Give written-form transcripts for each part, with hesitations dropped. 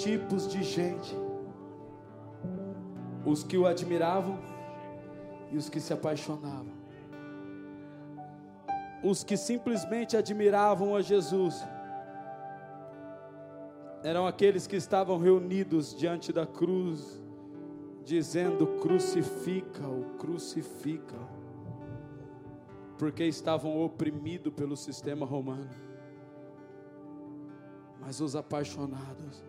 tipos de gente: os que o admiravam e os que se apaixonavam. Os que simplesmente admiravam a Jesus eram aqueles que estavam reunidos diante da cruz, dizendo: crucifica-o, crucifica-o, porque estavam oprimidos pelo sistema romano. Mas os apaixonados,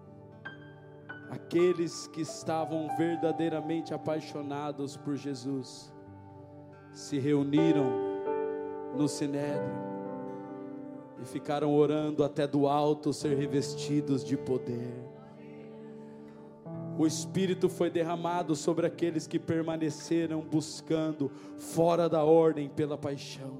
aqueles que estavam verdadeiramente apaixonados por Jesus, se reuniram no Sinédrio e ficaram orando até do alto ser revestidos de poder. O Espírito foi derramado sobre aqueles que permaneceram buscando fora da ordem pela paixão.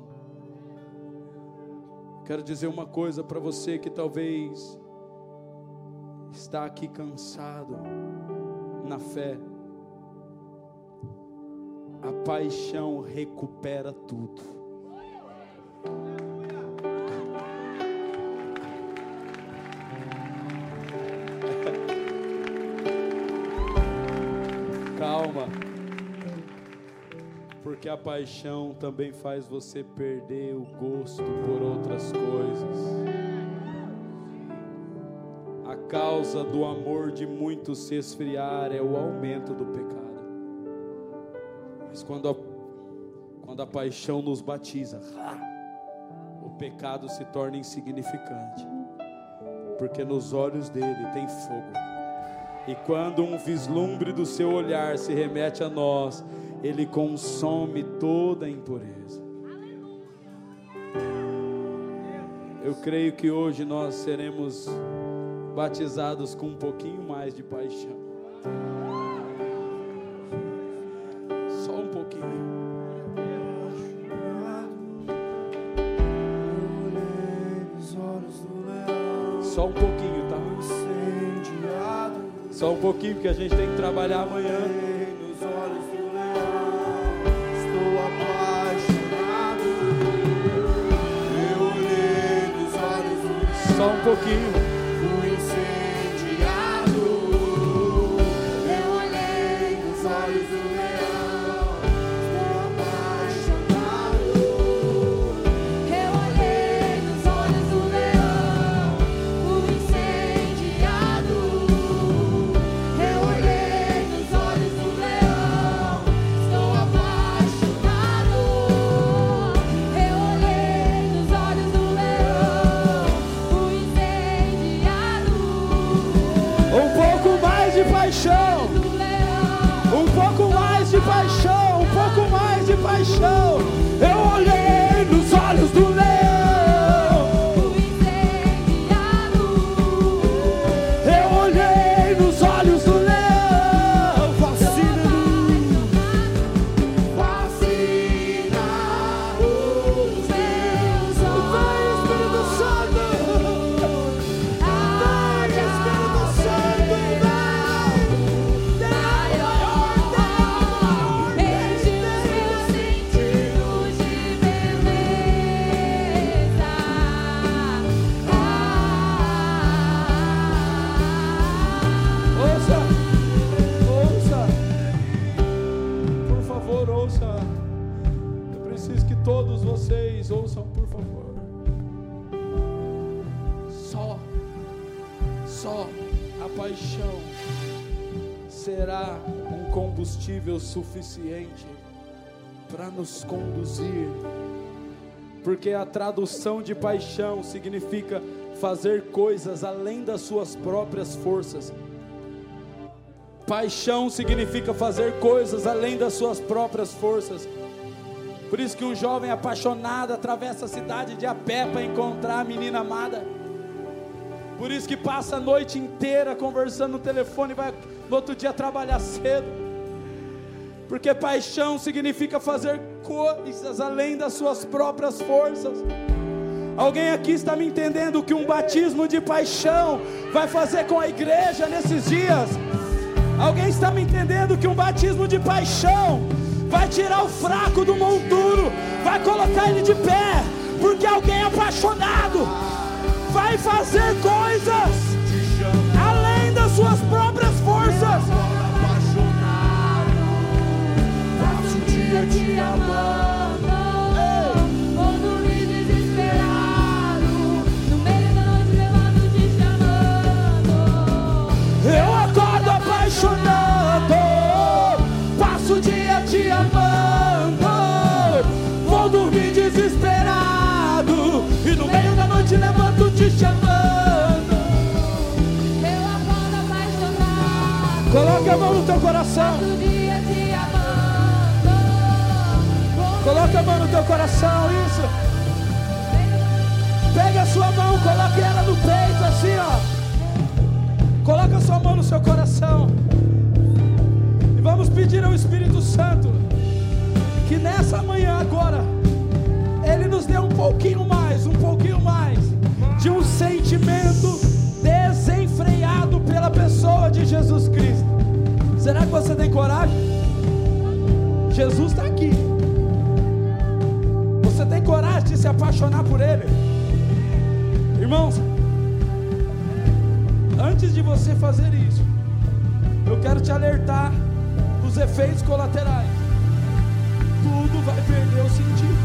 Quero dizer uma coisa para você que talvez está aqui cansado na fé: a paixão recupera tudo. Calma, porque a paixão também faz você perder o gosto por outras coisas. A causa do amor de muitos se esfriar é o aumento do pecado. Mas quando a paixão nos batiza, o pecado se torna insignificante, porque nos olhos dele tem fogo. E quando um vislumbre do seu olhar se remete a nós, ele consome toda a impureza. Eu creio que hoje nós seremos batizados com um pouquinho mais de paixão. Só um pouquinho. Só um pouquinho, tá? Só um pouquinho, porque a gente tem que trabalhar amanhã. Nos olhos do leão, estou apaixonado. Eu olhei nos olhos do leão. Só um pouquinho. Fui incendiado. Eu olhei nos olhos do leão. Estou apaixonado. Eu olhei nos olhos do leão. Fui incendiado. Eu olhei nos olhos do leão. Estou apaixonado. Eu olhei nos olhos do leão. Fui incendiado. Um pouco mais de paixão. Um pouco mais de paixão. Um pouco mais de paixão. Eu olhei nos olhos do leão. Fui incendiado. Eu olhei nos olhos do leão. Fascina. Fascina os meus Vem, olhos. Espírito Santo. Vem, Espírito Santo. Enche os meus sentidos de beleza. Ouça, ouça, por favor, ouça. Eu preciso que todos vocês ouçam, por favor. Só a paixão será um combustível suficiente para nos conduzir, porque a tradução de paixão significa fazer coisas além das suas próprias forças. Paixão significa fazer coisas além das suas próprias forças. Por isso que um jovem apaixonado atravessa a cidade de a pé para encontrar a menina amada. Por isso que passa a noite inteira conversando no telefone e vai no outro dia trabalhar cedo. Porque paixão significa fazer coisas além das suas próprias forças. Alguém aqui está me entendendo que um batismo de paixão vai fazer com a igreja nesses dias? Alguém está me entendendo que um batismo de paixão vai tirar o fraco do monturo, vai colocar ele de pé? Porque alguém apaixonado vai fazer coisas além apaixonando, passo o dia te amando, vou dormir desesperado e no meio da noite levanto te chamando. Eu acordo apaixonado. Coloque a mão no teu coração. Todo dia te amando. Coloque a mão no teu coração, isso. Pega a sua mão, coloque ela no peito, assim, ó. Coloque a sua mão no seu coração. E vamos pedir ao Espírito Santo que nessa manhã agora Ele nos dê um pouquinho mais de um sentimento desenfreado pela pessoa de Jesus Cristo. Será que você tem coragem? Jesus está aqui. Você tem coragem de se apaixonar por Ele? Irmãos, antes de você fazer isso, eu quero te alertar dos efeitos colaterais. Tudo vai perder o sentido.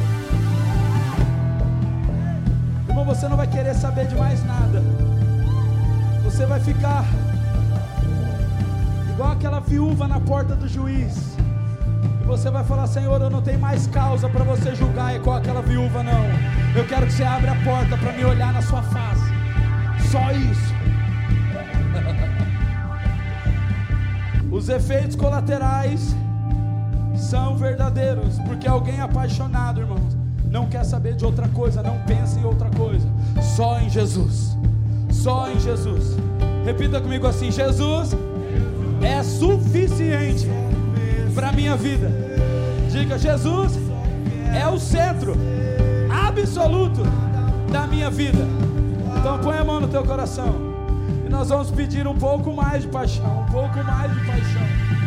Irmão, você não vai querer saber de mais nada. Você vai ficar igual aquela viúva na porta do juiz. E você vai falar: Senhor, eu não tenho mais causa para você julgar igual aquela viúva, não. Eu quero que você abra a porta para me olhar na sua face. Só isso. Os efeitos colaterais são verdadeiros, porque alguém apaixonado, irmãos, não quer saber de outra coisa, não pensa em outra coisa, só em Jesus. Só em Jesus. Repita comigo assim: Jesus é suficiente para a minha vida. Diga: Jesus é o centro absoluto da minha vida. Então põe a mão no teu coração e nós vamos pedir um pouco mais de paixão, um pouco mais de paixão.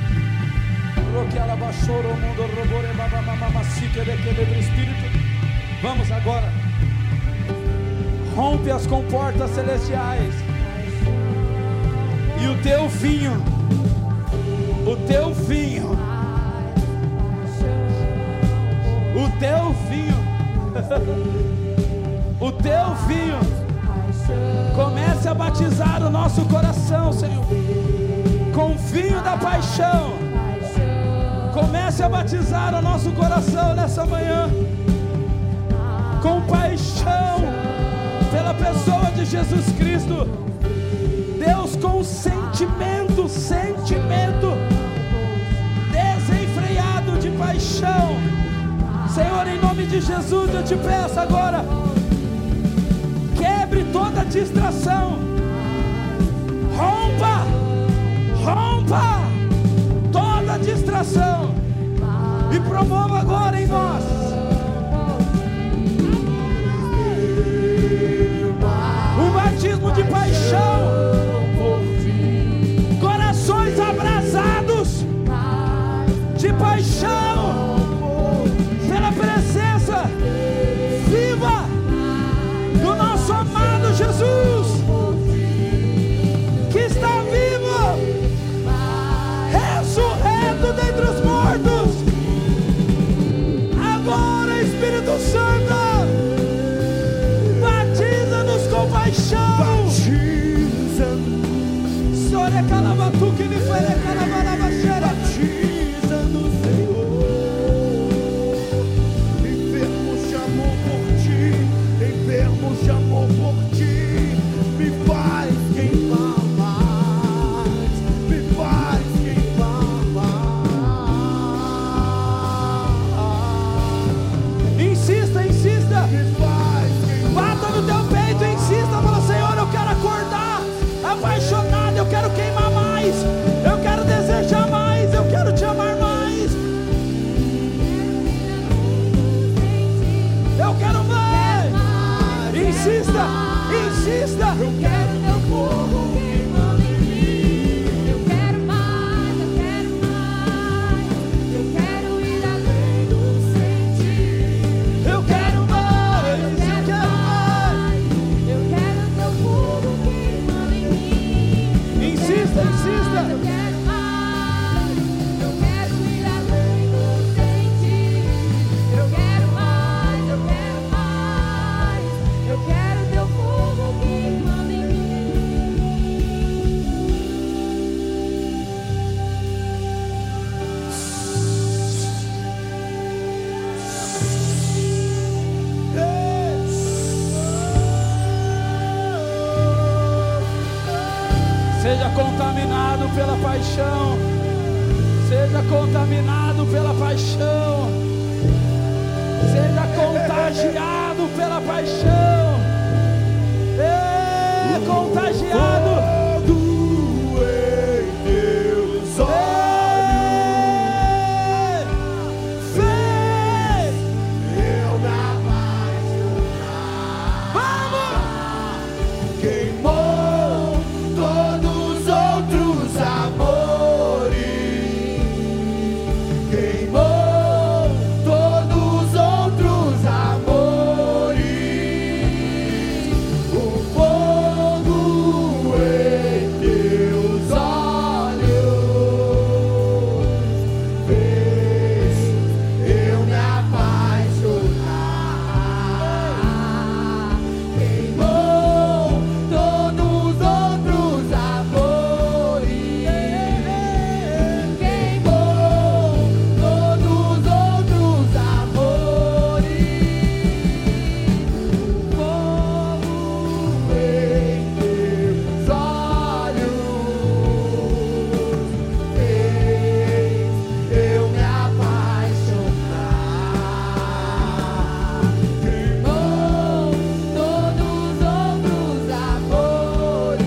Espírito, vamos agora. Rompe as comportas celestiais e o teu vinho, o teu vinho, o teu vinho, o teu vinho comece a batizar o nosso coração, Senhor, com o vinho da paixão. Comece a batizar o nosso coração nessa manhã com paixão pela pessoa de Jesus Cristo. Deus, com sentimento desenfreado de paixão. Senhor, em nome de Jesus eu te peço agora, quebre toda distração, rompa toda distração e promova agora em nós um batismo de paixão, corações abrasados de paixão pela presença viva do nosso amado Jesus, que está vivo, ressurreto dentre os mortos. Agora, Espírito Santo, batiza-nos com paixão. Sore calabatu que lhe fere calabalabaxera. Batiza-nos, Senhor. Enfermos de amor por ti, enfermos de amor por ti. Me faz queimar mais, me faz queimar mais. Insista, Me faz queimar. bata no teu peito, insista, fala: Senhor, eu quero acordar apaixonado, eu quero queimar mais, eu quero desejar mais, eu quero te amar mais, eu quero mais. Insista. Eu quero teu fogo queimando em mim. Eu quero mais, eu quero mais. Eu quero ir além do sentir. Eu quero mais, eu quero mais. Eu quero teu fogo queimando em mim. Insista. Eu quero mais. Eu quero ir além do sentir. Eu quero mais, eu quero mais. Eu quero teu fogo queimando em mim. Seja contaminado pela paixão. Seja contaminado pela paixão. Seja contagiado pela paixão. Contagiado. Fogo em teus olhos fez eu me apaixonar. Vamos! Queimou todos os outros amores. Queimou todos os outros amores. O fogo em teus olhos fez eu me apaixonar. Queimou todos os outros amores. Queimou todos os outros amores. O fogo em teus olhos fez eu me apaixonar. Queimou todos os outros amores.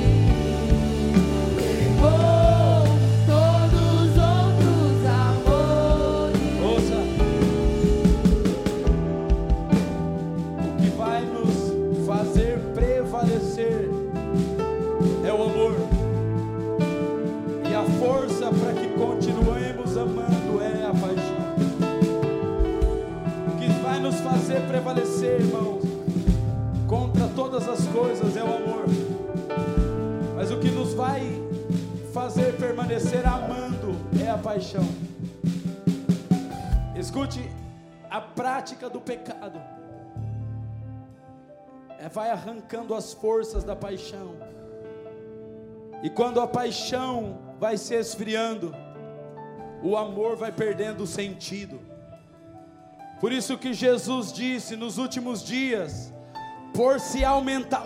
Queimou todos os outros amores. Ouça, o que vai nos fazer prevalecer é o amor, e a força para que continuemos amando é a paixão. O que vai nos fazer prevalecer, irmãos, contra todas as coisas é o amor, mas o que nos vai fazer permanecer amando é a paixão. Escute, a prática do pecado vai arrancando as forças da paixão, e quando a paixão vai se esfriando, o amor vai perdendo o sentido. Por isso que Jesus disse nos últimos dias, por se aumentar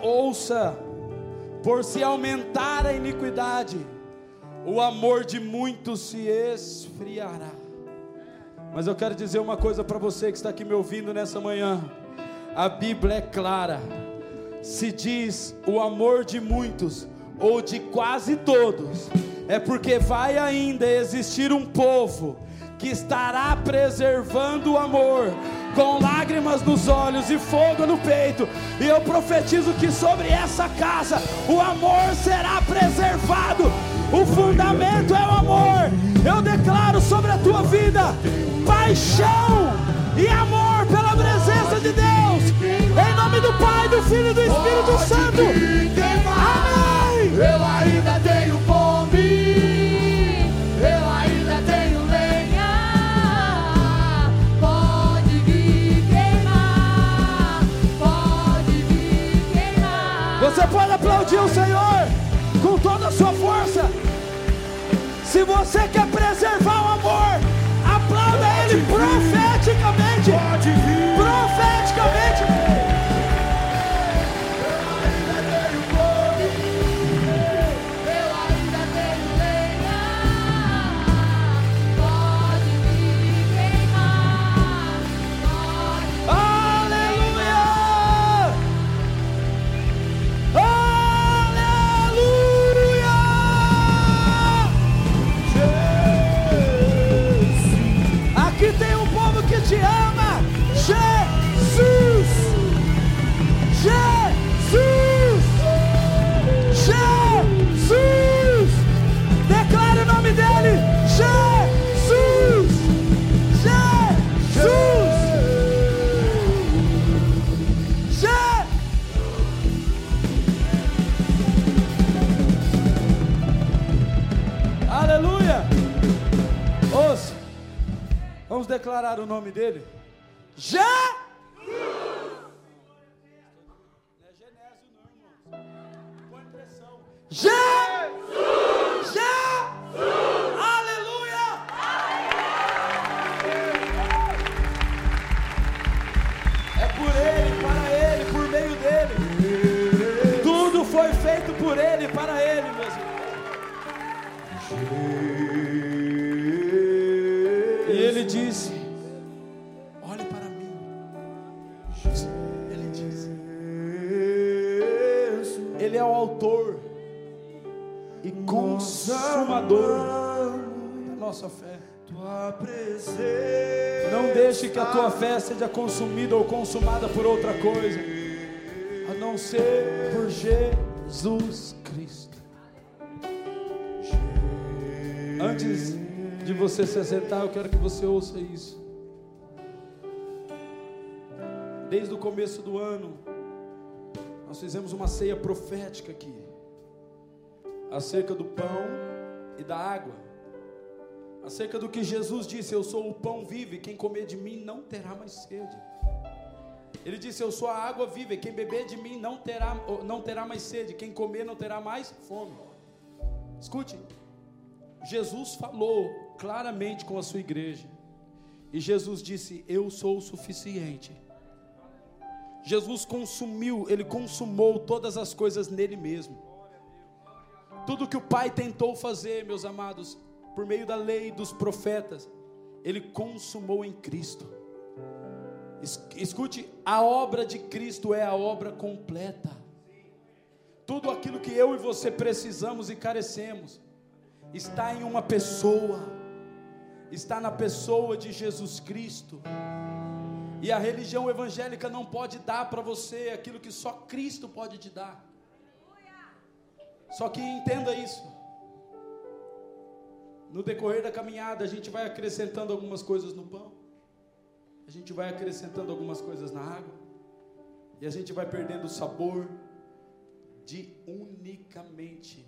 a iniquidade, o amor de muitos se esfriará. Mas eu quero dizer uma coisa para você que está aqui me ouvindo nessa manhã. A Bíblia é clara. Se diz o amor de muitos ou de quase todos, é porque vai ainda existir um povo que estará preservando o amor, com lágrimas nos olhos e fogo no peito. E eu profetizo que sobre essa casa o amor será preservado. O fundamento é o amor. Eu declaro sobre a tua vida paixão e amor pela presença de Deus, em nome do Pai, do Filho e do Espírito Santo. Amém. Eu ainda tenho fome, eu ainda tenho lenha. Pode vir queimar, pode vir queimar. Você pode aplaudir o Senhor com toda a sua força. Se você quer preservar o amor, aplauda Ele profeticamente. Pode vir. Profeticamente. Eu ainda tenho lenha. Pode vir queimar, pode. Aleluia! Aleluia! Aqui tem um povo que te ama. Jesus! Jesus! Jesus! Declare o nome dele. Jesus! Jesus! Aleluia! Ouça, vamos declarar o nome dele. Jesus! Não é Genésio não, irmão. Põe pressão. Jesus! Aleluia! É por Ele, para Ele, por meio dele. Tudo foi feito por Ele, para Ele, meus irmãos. E Ele disse: olhe para mim. Ele disse: Ele é o autor e consumador da nossa fé. Não deixe que a tua fé seja consumida ou consumada por outra coisa, a não ser por Jesus Cristo. Antes de você se assentar, eu quero que você ouça isso. Desde o começo do ano, nós fizemos uma ceia profética aqui, acerca do pão e da água, acerca do que Jesus disse: eu sou o pão vivo, e quem comer de mim não terá mais sede. Ele disse: eu sou a água viva, e quem beber de mim não terá mais sede, quem comer não terá mais fome. Escute, Jesus falou claramente com a sua igreja, e Jesus disse: eu sou o suficiente. Jesus Ele consumou todas as coisas nele mesmo. Tudo que o Pai tentou fazer, meus amados, por meio da lei e dos profetas, Ele consumou em Cristo. Escute, a obra de Cristo é a obra completa. Tudo aquilo que eu e você precisamos e carecemos está em uma pessoa, está na pessoa de Jesus Cristo. E a religião evangélica não pode dar para você aquilo que só Cristo pode te dar. Só que entenda isso: no decorrer da caminhada a gente vai acrescentando algumas coisas no pão, a gente vai acrescentando algumas coisas na água, e a gente vai perdendo o sabor de unicamente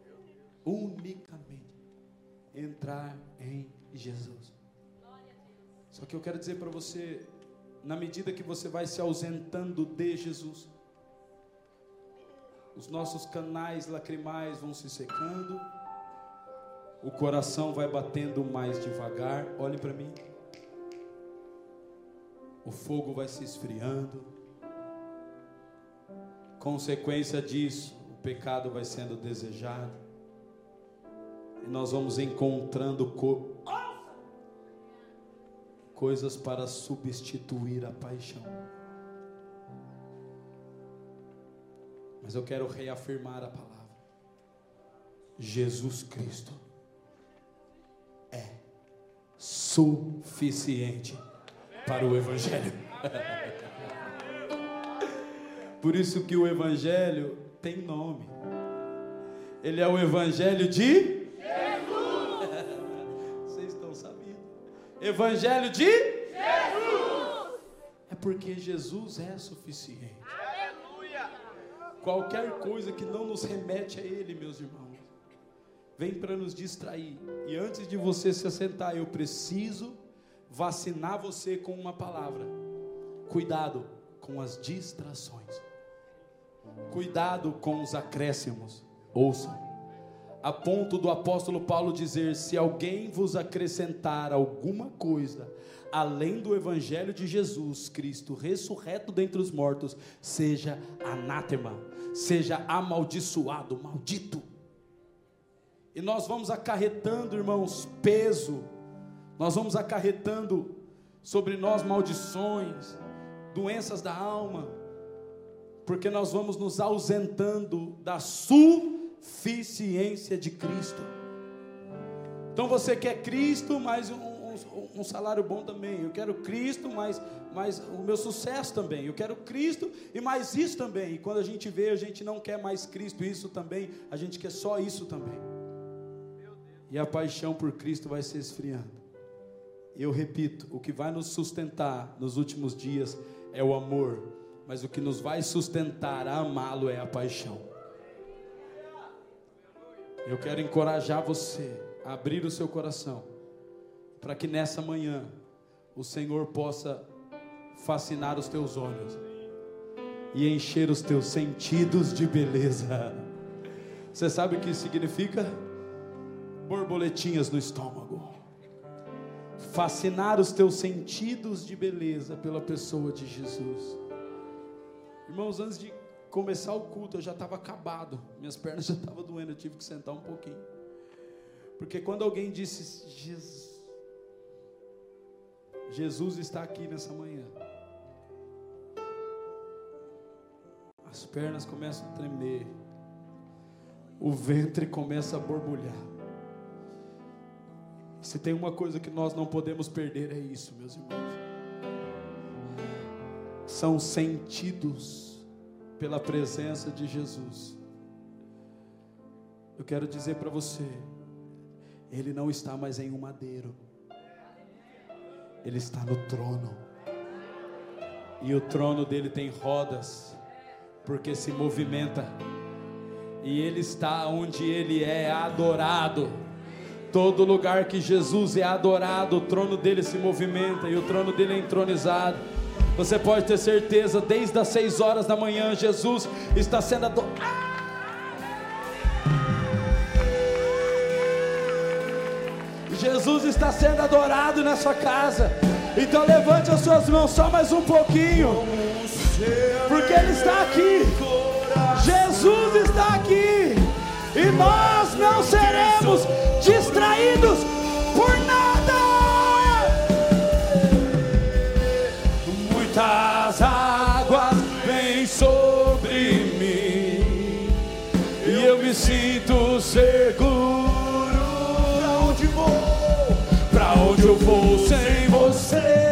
entrar em Jesus. Só que eu quero dizer para você, na medida que você vai se ausentando de Jesus, os nossos canais lacrimais vão se secando, o coração vai batendo mais devagar. Olhe para mim. O fogo vai se esfriando. Consequência disso, o pecado vai sendo desejado, e nós vamos encontrando coisas para substituir a paixão. Mas eu quero reafirmar a palavra: Jesus Cristo é suficiente para o Evangelho. Por isso que o Evangelho tem nome. Ele é o Evangelho de Jesus. Vocês estão sabendo? Evangelho de Jesus. É porque Jesus é suficiente. Aleluia. Qualquer coisa que não nos remete a Ele, meus irmãos, vem para nos distrair. E antes de você se assentar, eu preciso vacinar você com uma palavra: cuidado com as distrações, cuidado com os acréscimos. Ouça, a ponto do apóstolo Paulo dizer: se alguém vos acrescentar alguma coisa além do Evangelho de Jesus Cristo ressurreto dentre os mortos, seja anátema, seja amaldiçoado, maldito. E nós vamos acarretando, irmãos, peso, nós vamos acarretando sobre nós maldições, doenças da alma, porque nós vamos nos ausentando da suficiência de Cristo. Então você quer Cristo, mas um salário bom também. Eu quero Cristo, mas o meu sucesso também. Eu quero Cristo e mais isso também. E quando a gente vê, a gente não quer mais Cristo, isso também. A gente quer só isso também. E a paixão por Cristo vai se esfriando. E eu repito, o que vai nos sustentar nos últimos dias é o amor, mas o que nos vai sustentar a amá-lo é a paixão. Eu quero encorajar você a abrir o seu coração, para que nessa manhã o Senhor possa fascinar os teus olhos e encher os teus sentidos de beleza. Você sabe o que isso significa? Borboletinhas no estômago. Fascinar os teus sentidos de beleza pela pessoa de Jesus. Irmãos, antes de começar o culto, eu já estava acabado, minhas pernas já estavam doendo, eu tive que sentar um pouquinho, porque quando alguém disse, Jesus está aqui nessa manhã, as pernas começam a tremer, o ventre começa a borbulhar. Se tem uma coisa que nós não podemos perder, é isso, meus irmãos. São sentidos pela presença de Jesus. Eu quero dizer para você, Ele não está mais em um madeiro, Ele está no trono, e o trono dele tem rodas, porque se movimenta, e Ele está onde Ele é adorado. Todo lugar que Jesus é adorado, o trono dele se movimenta, e o trono dele é entronizado. Você pode ter certeza, desde as 6 horas da manhã, Jesus está sendo adorado. Jesus está sendo adorado na sua casa. Então levante as suas mãos só mais um pouquinho, porque Ele está aqui. Jesus está aqui, e nós não seremos distraídos por nada. Muitas águas vêm sobre mim, e eu me sinto seguro. Pra onde vou? Pra onde eu vou sem você?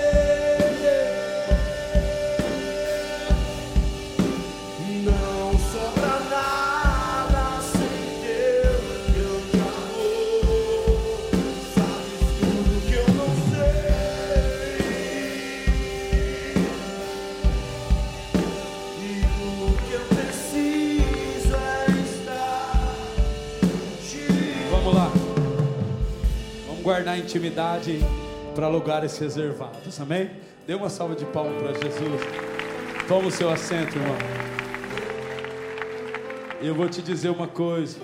Guardar intimidade para lugares reservados, amém? Dê uma salva de palmas para Jesus. Toma o seu assento, irmão. E eu vou te dizer uma coisa.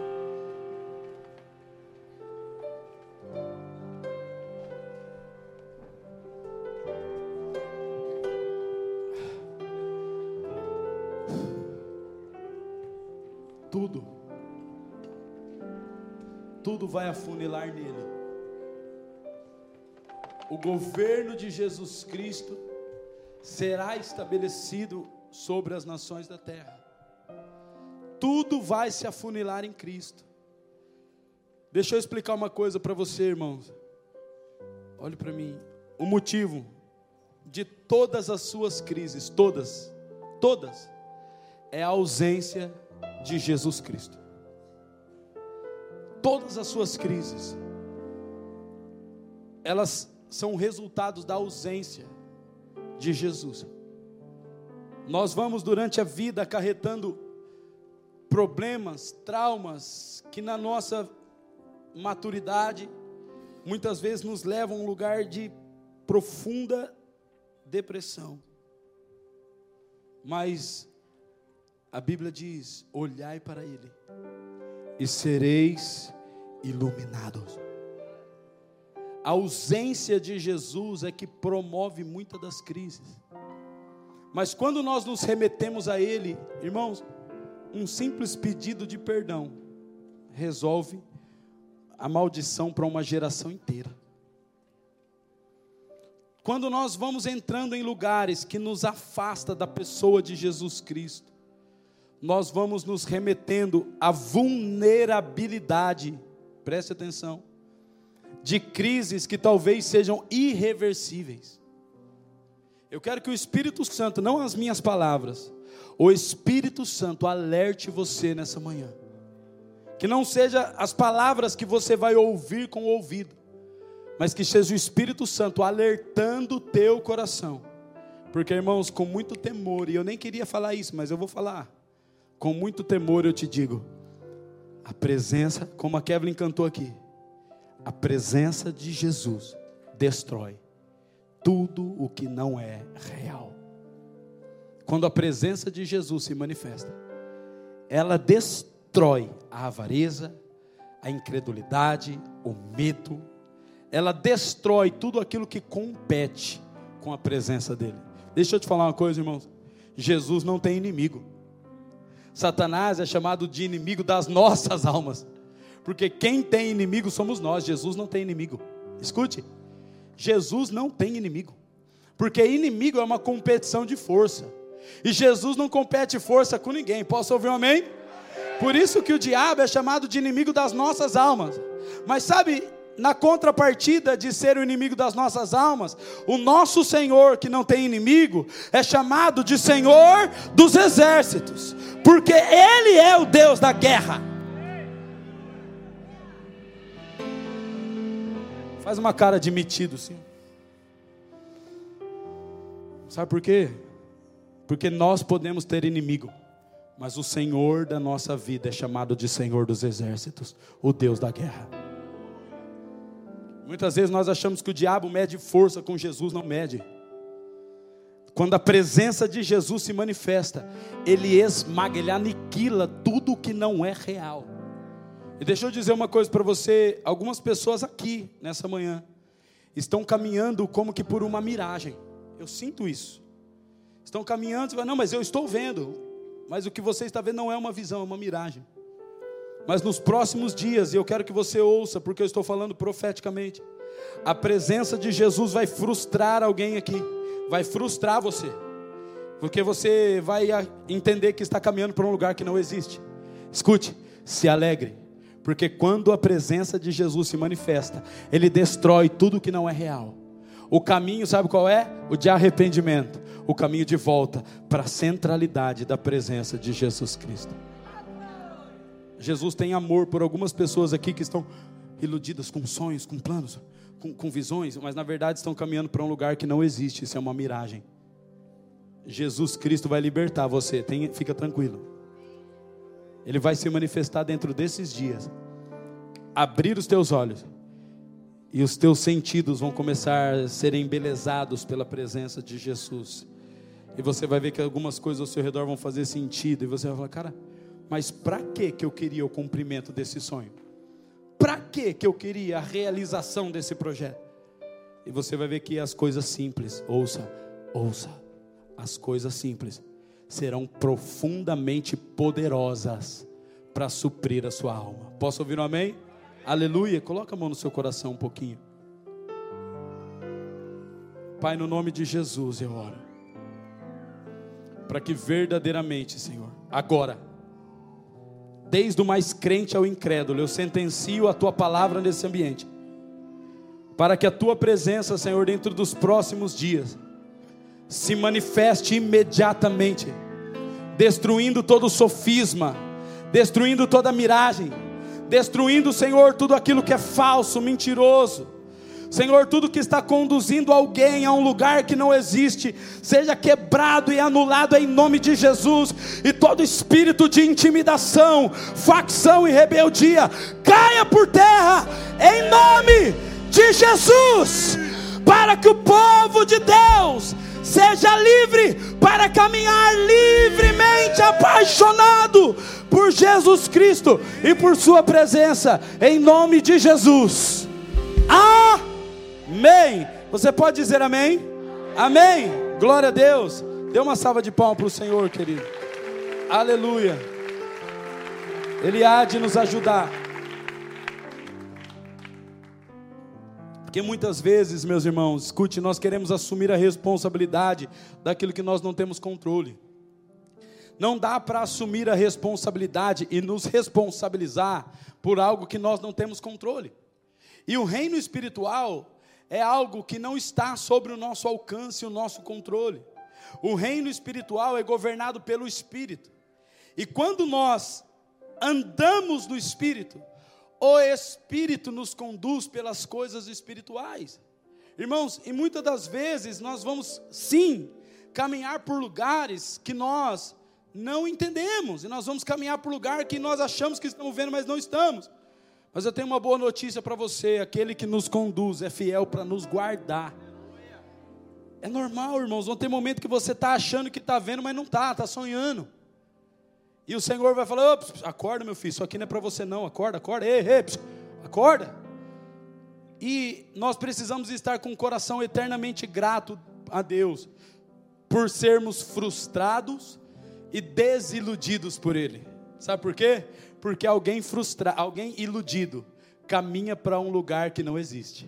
Tudo vai afunilar nele. O governo de Jesus Cristo será estabelecido sobre as nações da terra. Tudo vai se afunilar em Cristo. Deixa eu explicar uma coisa para você, irmãos. Olhe para mim. O motivo de todas as suas crises, todas, é a ausência de Jesus Cristo. Todas as suas crises, elas são resultados da ausência de Jesus. Nós vamos durante a vida acarretando problemas, traumas, que na nossa maturidade, muitas vezes nos levam a um lugar de profunda depressão. Mas a Bíblia diz: olhai para Ele e sereis iluminados. A ausência de Jesus é que promove muitas das crises. Mas quando nós nos remetemos a Ele, irmãos, um simples pedido de perdão resolve a maldição para uma geração inteira. Quando nós vamos entrando em lugares que nos afasta da pessoa de Jesus Cristo, nós vamos nos remetendo à vulnerabilidade, preste atenção, de crises que talvez sejam irreversíveis. Eu quero que o Espírito Santo, não as minhas palavras, o Espírito Santo alerte você nessa manhã. Que não seja as palavras que você vai ouvir com o ouvido, mas que seja o Espírito Santo alertando o teu coração. Porque, irmãos, com muito temor, e eu nem queria falar isso, mas eu vou falar. Com muito temor eu te digo, a presença, como a Kevin cantou aqui, a presença de Jesus destrói tudo o que não é real. Quando a presença de Jesus se manifesta, ela destrói a avareza, a incredulidade, o medo. Ela destrói tudo aquilo que compete com a presença dele. Deixa eu te falar uma coisa, irmãos. Jesus não tem inimigo. Satanás é chamado de inimigo das nossas almas, porque quem tem inimigo somos nós. Jesus não tem inimigo. Escute, Jesus não tem inimigo, porque inimigo é uma competição de força, e Jesus não compete força com ninguém. Posso ouvir um amém? Por isso que o diabo é chamado de inimigo das nossas almas. Mas sabe, na contrapartida de ser o inimigo das nossas almas, o nosso Senhor, que não tem inimigo, é chamado de Senhor dos exércitos, porque Ele é o Deus da guerra. Faz uma cara de metido, sim. Sabe por quê? Porque nós podemos ter inimigo, mas o Senhor da nossa vida é chamado de Senhor dos exércitos, o Deus da guerra. Muitas vezes nós achamos que o diabo mede força com Jesus, não mede. Quando a presença de Jesus se manifesta, ele esmaga, ele aniquila tudo que não é real. E deixa eu dizer uma coisa para você: algumas pessoas aqui, nessa manhã, estão caminhando como que por uma miragem. Eu sinto isso. Estão caminhando e falam, não, mas eu estou vendo. Mas o que você está vendo não é uma visão, é uma miragem. Mas nos próximos dias, e eu quero que você ouça, porque eu estou falando profeticamente, a presença de Jesus vai frustrar alguém aqui. Vai frustrar você, porque você vai entender que está caminhando para um lugar que não existe. Escute, se alegre, porque quando a presença de Jesus se manifesta, Ele destrói tudo que não é real. O caminho, sabe qual é? O de arrependimento, o caminho de volta para a centralidade da presença de Jesus Cristo. Jesus tem amor por algumas pessoas aqui que estão iludidas com sonhos, com planos, com visões, mas na verdade estão caminhando para um lugar que não existe. Isso é uma miragem. Jesus Cristo vai libertar você, fica tranquilo. Ele vai se manifestar dentro desses dias, abrir os teus olhos, e os teus sentidos vão começar a serem embelezados pela presença de Jesus, e você vai ver que algumas coisas ao seu redor vão fazer sentido, e você vai falar, cara, mas para que eu queria o cumprimento desse sonho? Para que eu queria a realização desse projeto? E você vai ver que as coisas simples, ouça, as coisas simples serão profundamente poderosas para suprir a sua alma. Posso ouvir um amém? Aleluia. Coloca a mão no seu coração um pouquinho. Pai, no nome de Jesus eu oro, para que verdadeiramente, Senhor, agora, desde o mais crente ao incrédulo, eu sentencio a Tua palavra nesse ambiente, para que a Tua presença, Senhor, dentro dos próximos dias, se manifeste imediatamente, destruindo todo o sofisma, destruindo toda a miragem, destruindo, Senhor, tudo aquilo que é falso, mentiroso, Senhor, tudo que está conduzindo alguém a um lugar que não existe, seja quebrado e anulado em nome de Jesus, e todo espírito de intimidação, facção e rebeldia, caia por terra, em nome de Jesus, para que o povo de Deus seja livre, para caminhar livremente, apaixonado por Jesus Cristo, e por sua presença, em nome de Jesus, amém. Você pode dizer amém? Amém, glória a Deus. Dê uma salva de palmas para o Senhor, querido. Aleluia. Ele há de nos ajudar, porque muitas vezes, meus irmãos, escute, nós queremos assumir a responsabilidade daquilo que nós não temos controle. Não dá para assumir a responsabilidade e nos responsabilizar por algo que nós não temos controle. E o reino espiritual é algo que não está sobre o nosso alcance e o nosso controle. O reino espiritual é governado pelo Espírito. E quando nós andamos no Espírito, o Espírito nos conduz pelas coisas espirituais. Irmãos, e muitas das vezes nós vamos sim caminhar por lugares que nós não entendemos, e nós vamos caminhar por lugar que nós achamos que estamos vendo, mas não estamos. Mas eu tenho uma boa notícia para você: aquele que nos conduz é fiel para nos guardar. É normal, irmãos, vão ter momento que você está achando que está vendo, mas não está sonhando. E o Senhor vai falar: acorda, meu filho, isso aqui não é para você não, acorda, ei, acorda. E nós precisamos estar com o coração eternamente grato a Deus, por sermos frustrados e desiludidos por Ele. Sabe por quê? Porque alguém iludido caminha para um lugar que não existe.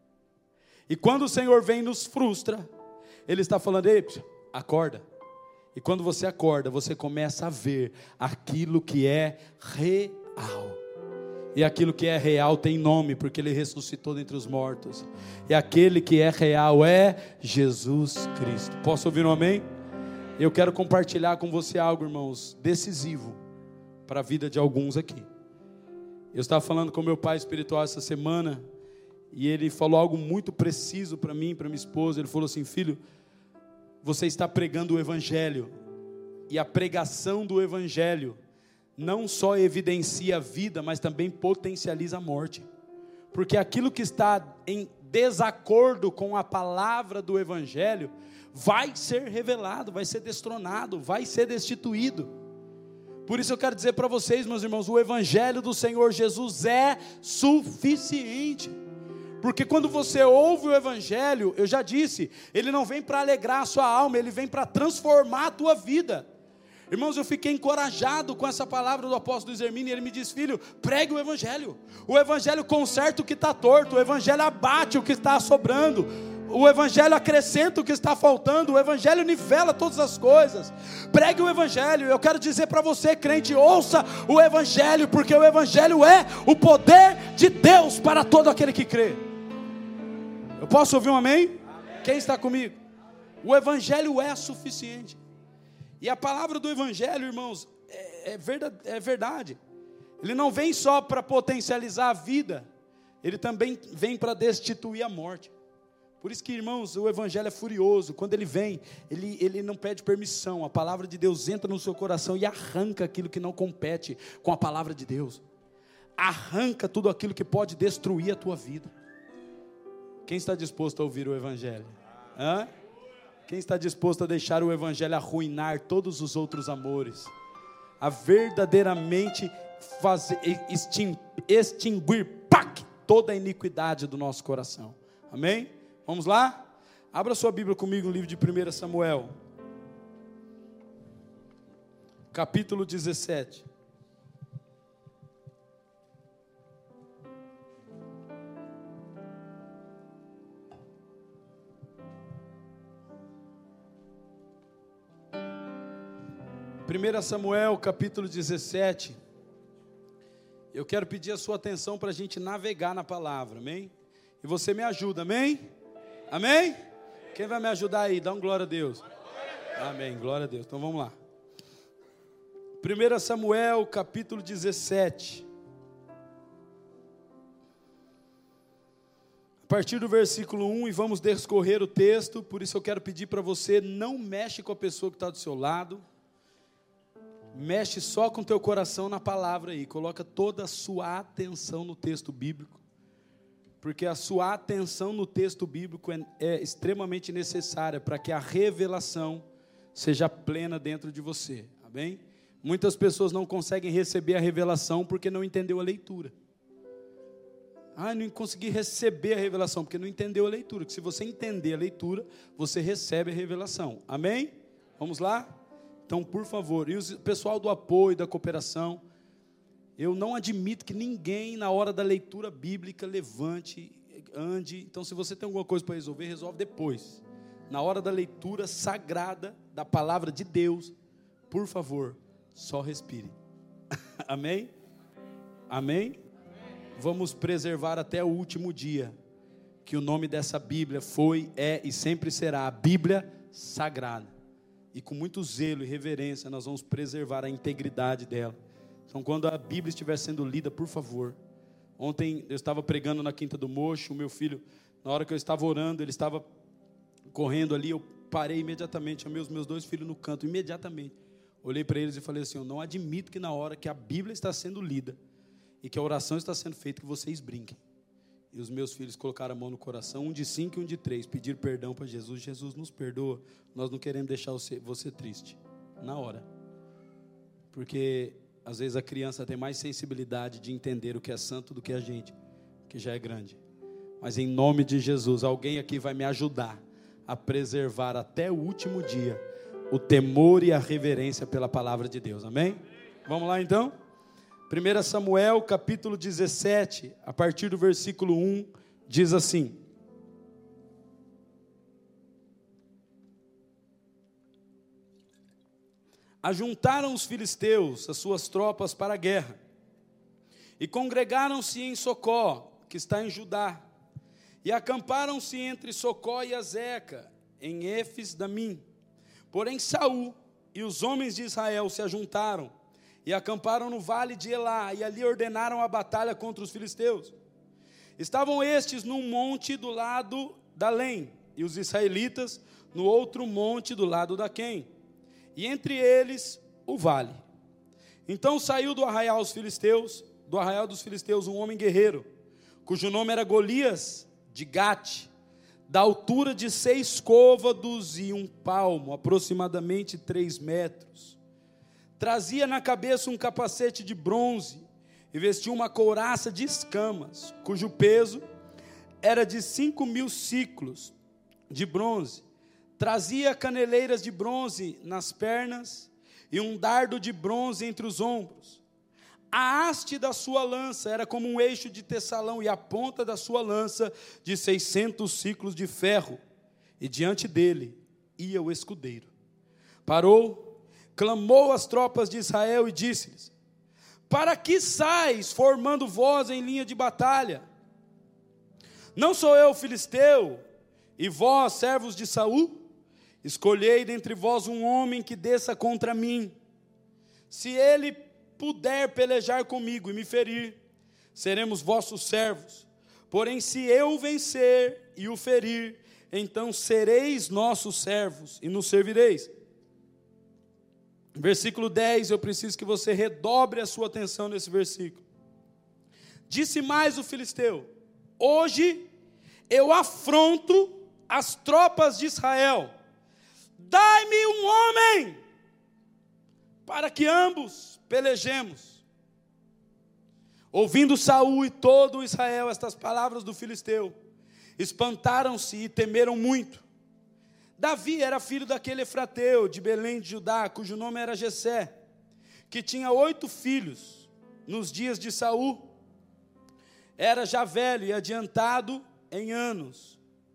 E quando o Senhor vem e nos frustra, Ele está falando: ei, acorda. E quando você acorda, você começa a ver aquilo que é real. E aquilo que é real tem nome, porque Ele ressuscitou dentre os mortos. E aquele que é real é Jesus Cristo. Posso ouvir um amém? Eu quero compartilhar com você algo, irmãos, decisivo para a vida de alguns aqui. Eu estava falando com meu pai espiritual essa semana, e ele falou algo muito preciso para mim, para minha esposa. Ele falou assim: filho, você está pregando o Evangelho, e a pregação do Evangelho não só evidencia a vida, mas também potencializa a morte, porque aquilo que está em desacordo com a palavra do Evangelho vai ser revelado, vai ser destronado, vai ser destituído. Por isso eu quero dizer para vocês, meus irmãos, o Evangelho do Senhor Jesus é suficiente. Porque quando você ouve o Evangelho, eu já disse, ele não vem para alegrar a sua alma, ele vem para transformar a tua vida. Irmãos, eu fiquei encorajado com essa palavra do apóstolo Hermínio, e ele me diz: filho, pregue o Evangelho conserta o que está torto, o Evangelho abate o que está assobrando, o Evangelho acrescenta o que está faltando, o Evangelho nivela todas as coisas. Pregue o Evangelho. Eu quero dizer para você, crente, ouça o Evangelho, porque o Evangelho é o poder de Deus para todo aquele que crê. Eu posso ouvir um amém? Amém. Quem está comigo? O Evangelho é suficiente. E a palavra do Evangelho, irmãos, é verdade. Ele não vem só para potencializar a vida, ele também vem para destituir a morte. Por isso que, irmãos, o Evangelho é furioso. Quando ele vem, ele não pede permissão. A palavra de Deus entra no seu coração e arranca aquilo que não compete com a palavra de Deus. Arranca tudo aquilo que pode destruir a tua vida. Quem está disposto a ouvir o Evangelho? Hã? Quem está disposto a deixar o Evangelho arruinar todos os outros amores? A verdadeiramente extinguir toda a iniquidade do nosso coração. Amém? Vamos lá? Abra sua Bíblia comigo no livro de 1 Samuel, capítulo 17. Primeira Samuel, capítulo 17. Eu quero pedir a sua atenção para a gente navegar na palavra, amém? E você me ajuda, amém? Amém? Quem vai me ajudar aí? Dá um glória a Deus. Amém, glória a Deus. Então vamos lá. 1 Samuel, capítulo 17. A partir do versículo 1, e vamos descorrer o texto. Por isso eu quero pedir para você, não mexe com a pessoa que está do seu lado. Mexe só com o teu coração na palavra aí. Coloca toda a sua atenção no texto bíblico. Porque a sua atenção no texto bíblico é extremamente necessária para que a revelação seja plena dentro de você. Amém? Muitas pessoas não conseguem receber a revelação porque não entendeu a leitura. Não consegui receber a revelação porque não entendeu a leitura. Que se você entender a leitura, você recebe a revelação. Amém? Vamos lá? Então, por favor, e o pessoal do apoio, da cooperação, eu não admito que ninguém, na hora da leitura bíblica, levante, ande. Então, se você tem alguma coisa para resolver, resolve depois. Na hora da leitura sagrada da palavra de Deus, por favor, só respire. Amém? Amém? Vamos preservar até o último dia, que o nome dessa Bíblia foi, é e sempre será a Bíblia Sagrada. E com muito zelo e reverência, nós vamos preservar a integridade dela. Então, quando a Bíblia estiver sendo lida, por favor. Ontem eu estava pregando na Quinta do Mocho, o meu filho, na hora que eu estava orando, ele estava correndo ali, eu parei imediatamente, chamei os meus dois filhos no canto, imediatamente. Olhei para eles e falei assim: eu não admito que na hora que a Bíblia está sendo lida, e que a oração está sendo feita, que vocês brinquem. E os meus filhos colocaram a mão no coração, um de 5 e um de 3, pediram perdão para Jesus. Jesus, nos perdoa, nós não queremos deixar você triste, na hora. Porque às vezes a criança tem mais sensibilidade de entender o que é santo do que a gente, que já é grande. Mas em nome de Jesus, alguém aqui vai me ajudar a preservar até o último dia o temor e a reverência pela palavra de Deus. Amém? Vamos lá então? 1 Samuel capítulo 17, a partir do versículo 1, diz assim: Ajuntaram os filisteus as suas tropas para a guerra, e congregaram-se em Socó, que está em Judá, e acamparam-se entre Socó e Azeca, em Éfes-Damim. Porém Saul e os homens de Israel se ajuntaram, e acamparam no vale de Elá, e ali ordenaram a batalha contra os filisteus. Estavam estes num monte do lado da Lém, e os israelitas no outro monte do lado da Quém, e entre eles o vale. Então saiu do arraial dos filisteus um homem guerreiro, cujo nome era Golias de Gate, da altura de 6 côvados e 1 palmo, aproximadamente 3 metros. Trazia na cabeça um capacete de bronze e vestia uma couraça de escamas, cujo peso era de 5.000 siclos de bronze. Trazia caneleiras de bronze nas pernas e um dardo de bronze entre os ombros. A haste da sua lança era como um eixo de tessalão, e a ponta da sua lança de 600 siclos de ferro. E diante dele ia o escudeiro. Parou, clamou às tropas de Israel e disse-lhes: Para que sais formando vós em linha de batalha? Não sou eu filisteu, e vós servos de Saul? Escolhei dentre vós um homem que desça contra mim. Se ele puder pelejar comigo e me ferir, seremos vossos servos. Porém, se eu vencer e o ferir, então sereis nossos servos e nos servireis. Versículo 10, eu preciso que você redobre a sua atenção nesse versículo. Disse mais o filisteu: Hoje eu afronto as tropas de Israel. Dai-me um homem, para que ambos pelejemos. Ouvindo Saul e todo Israel estas palavras do filisteu, espantaram-se e temeram muito. Davi era filho daquele efrateu de Belém de Judá, cujo nome era Jessé, que tinha 8 filhos. Nos dias de Saul, era já velho e adiantado em anos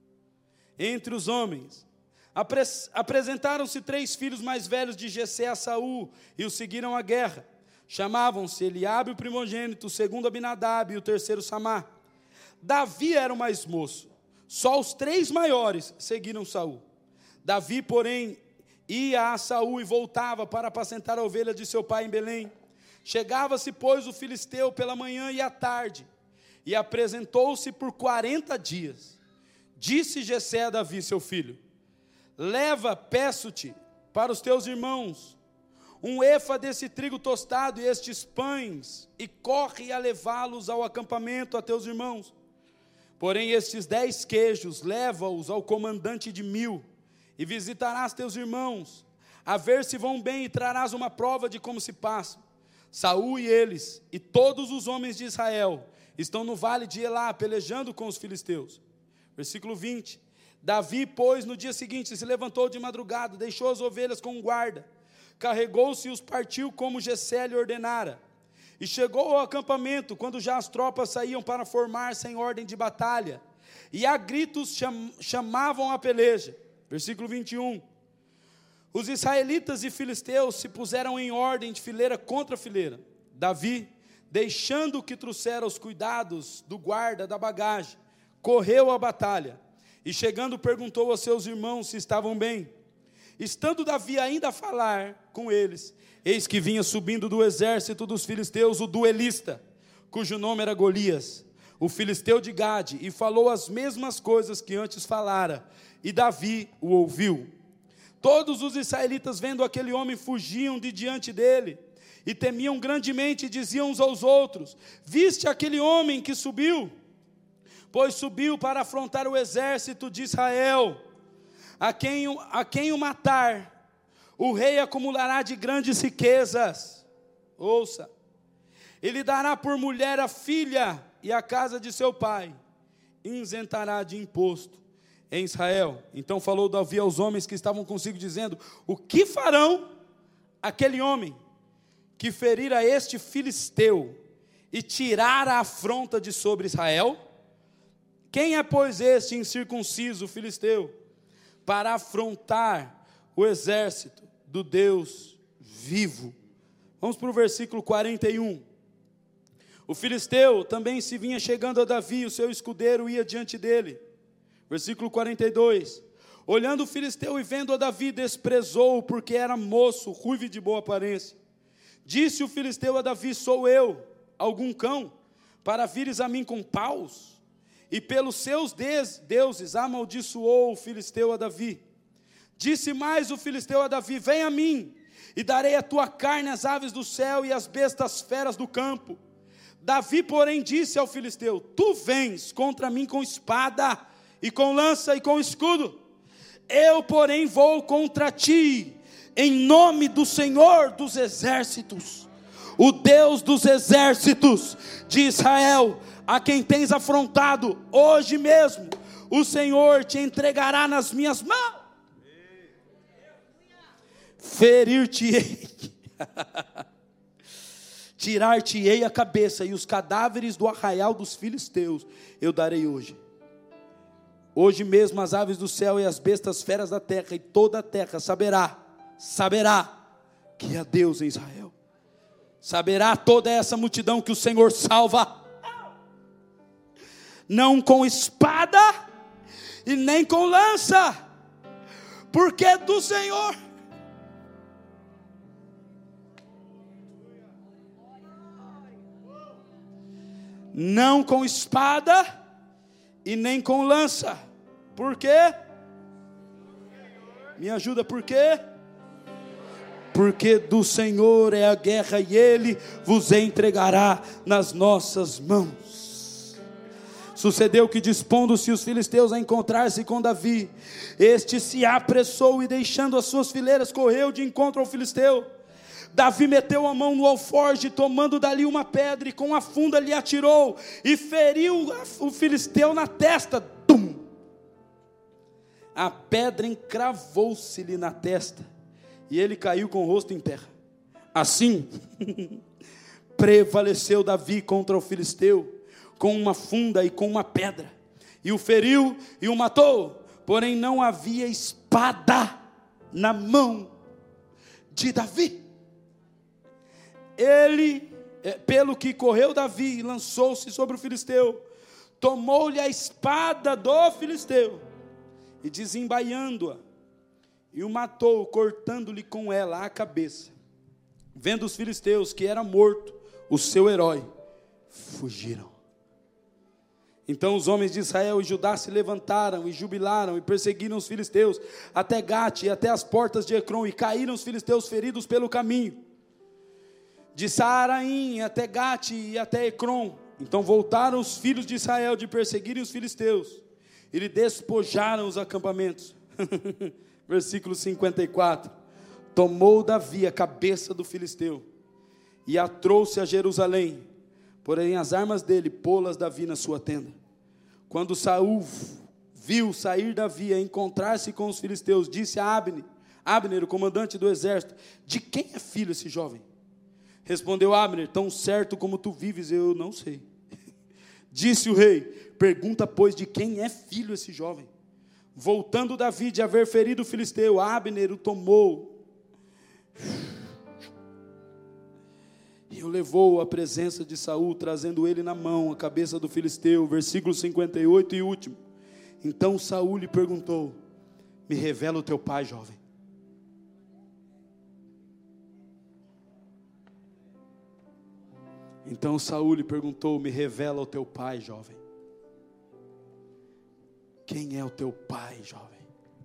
entre os homens. Apresentaram-se 3 filhos mais velhos de Jessé a Saul, e o seguiram à guerra. Chamavam-se Eliabe, o primogênito, o segundo Abinadab e o terceiro Samá. Davi era o mais moço. Só os 3 maiores seguiram Saul. Davi, porém, ia a Saul e voltava para apacentar a ovelha de seu pai em Belém. Chegava-se, pois, o filisteu pela manhã e à tarde, e apresentou-se por 40 dias. Disse Jessé a Davi, seu filho: Leva, peço-te, para os teus irmãos, um efa desse trigo tostado e estes pães, e corre a levá-los ao acampamento a teus irmãos. Porém estes 10 queijos, leva-os ao comandante de 1000, e visitarás teus irmãos, a ver se vão bem, e trarás uma prova de como se passam. Saul e eles, e todos os homens de Israel, estão no vale de Elá, pelejando com os filisteus. Versículo 20. Davi, pois, no dia seguinte, se levantou de madrugada, deixou as ovelhas com um guarda, carregou-se e os partiu como Jessé lhe ordenara. E chegou ao acampamento, quando já as tropas saíam para formar-se em ordem de batalha, e a gritos chamavam a peleja. Versículo 21. Os israelitas e filisteus se puseram em ordem de fileira contra fileira. Davi, deixando que trouxera os cuidados do guarda da bagagem, correu à batalha. E chegando perguntou a seus irmãos se estavam bem. Estando Davi ainda a falar com eles, eis que vinha subindo do exército dos filisteus o duelista, cujo nome era Golias, o filisteu de Gade, e falou as mesmas coisas que antes falara, e Davi o ouviu. Todos os israelitas, vendo aquele homem, fugiam de diante dele, e temiam grandemente, e diziam uns aos outros: Viste aquele homem que subiu? Pois subiu para afrontar o exército de Israel. A quem o matar, o rei acumulará de grandes riquezas. Ouça, ele dará por mulher a filha e a casa de seu pai, isentará de imposto, em Israel. Então falou Davi aos homens que estavam consigo, dizendo: o que farão aquele homem que ferir a este filisteu e tirar a afronta de sobre Israel? Quem é, pois, este incircunciso filisteu para afrontar o exército do Deus vivo? Vamos para o versículo 41. O filisteu também se vinha chegando a Davi, o seu escudeiro ia diante dele. Versículo 42. Olhando o filisteu e vendo a Davi, desprezou-o, porque era moço, ruivo e de boa aparência. Disse o filisteu a Davi: sou eu, algum cão, para vires a mim com paus? E pelos seus deuses amaldiçoou o filisteu a Davi. Disse mais o filisteu a Davi: vem a mim, e darei a tua carne às aves do céu e às bestas feras do campo. Davi, porém, disse ao filisteu: tu vens contra mim com espada, e com lança, e com escudo. Eu, porém, vou contra ti, em nome do Senhor dos exércitos, o Deus dos exércitos de Israel, a quem tens afrontado. Hoje mesmo o Senhor te entregará nas minhas mãos. Ferir-te-ei, tirar-te-ei a cabeça, e os cadáveres do arraial dos filisteus eu darei hoje. Hoje mesmo as aves do céu e as bestas feras da terra, e toda a terra saberá que há Deus em Israel. Saberá toda essa multidão que o Senhor salva, não com espada e nem com lança, porque é do Senhor. Não com espada e nem com lança. Por quê? Me ajuda, por quê? Porque do Senhor é a guerra, e Ele vos entregará nas nossas mãos. Sucedeu que, dispondo-se os filisteus a encontrar-se com Davi, este se apressou e, deixando as suas fileiras, correu de encontro ao filisteu. Davi meteu a mão no alforje, tomando dali uma pedra, e com a funda lhe atirou, e feriu o filisteu na testa. Tum! A pedra encravou-se-lhe na testa, e ele caiu com o rosto em terra. Assim, prevaleceu Davi contra o filisteu, com uma funda e com uma pedra, e o feriu e o matou. Porém não havia espada na mão de Davi. Ele, pelo que correu Davi, lançou-se sobre o filisteu, tomou-lhe a espada do filisteu, e desembaiando-a, e o matou, cortando-lhe com ela a cabeça. Vendo os filisteus que era morto o seu herói, fugiram. Então os homens de Israel e Judá se levantaram e jubilaram e perseguiram os filisteus até Gate e até as portas de Ecrom, e caíram os filisteus feridos pelo caminho de Saaraim até Gate e até Ecrom. Então voltaram os filhos de Israel de perseguirem os filisteus, e lhe despojaram os acampamentos. Versículo 54. Tomou Davi a cabeça do filisteu, e a trouxe a Jerusalém, porém as armas dele pô-las Davi na sua tenda. Quando Saul viu sair Davi a encontrar-se com os filisteus, disse a Abner, o comandante do exército: de quem é filho esse jovem? Respondeu Abner: tão certo como tu vives, eu não sei. Disse o rei: pergunta, pois, de quem é filho esse jovem? Voltando Davi de haver ferido o filisteu, Abner o tomou e o levou à presença de Saul, trazendo ele na mão a cabeça do filisteu. Versículo 58 e último. Então Saul lhe perguntou: me revela o teu pai, jovem. Então Saul lhe perguntou: me revela o teu pai, jovem. Quem é o teu pai, jovem?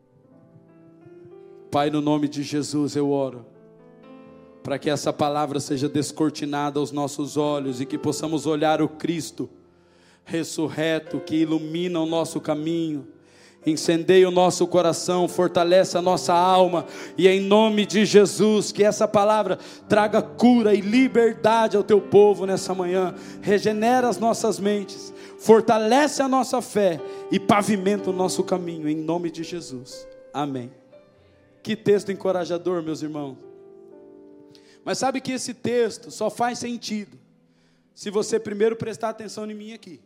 Pai, no nome de Jesus eu oro para que essa palavra seja descortinada aos nossos olhos, e que possamos olhar o Cristo ressurreto, que ilumina o nosso caminho, Incendeia o nosso coração, fortalece a nossa alma, e em nome de Jesus, que essa palavra traga cura e liberdade ao teu povo nessa manhã. Regenera as nossas mentes, fortalece a nossa fé e pavimenta o nosso caminho, em nome de Jesus, amém. Que texto encorajador, meus irmãos. Mas sabe que esse texto só faz sentido se você primeiro prestar atenção em mim aqui,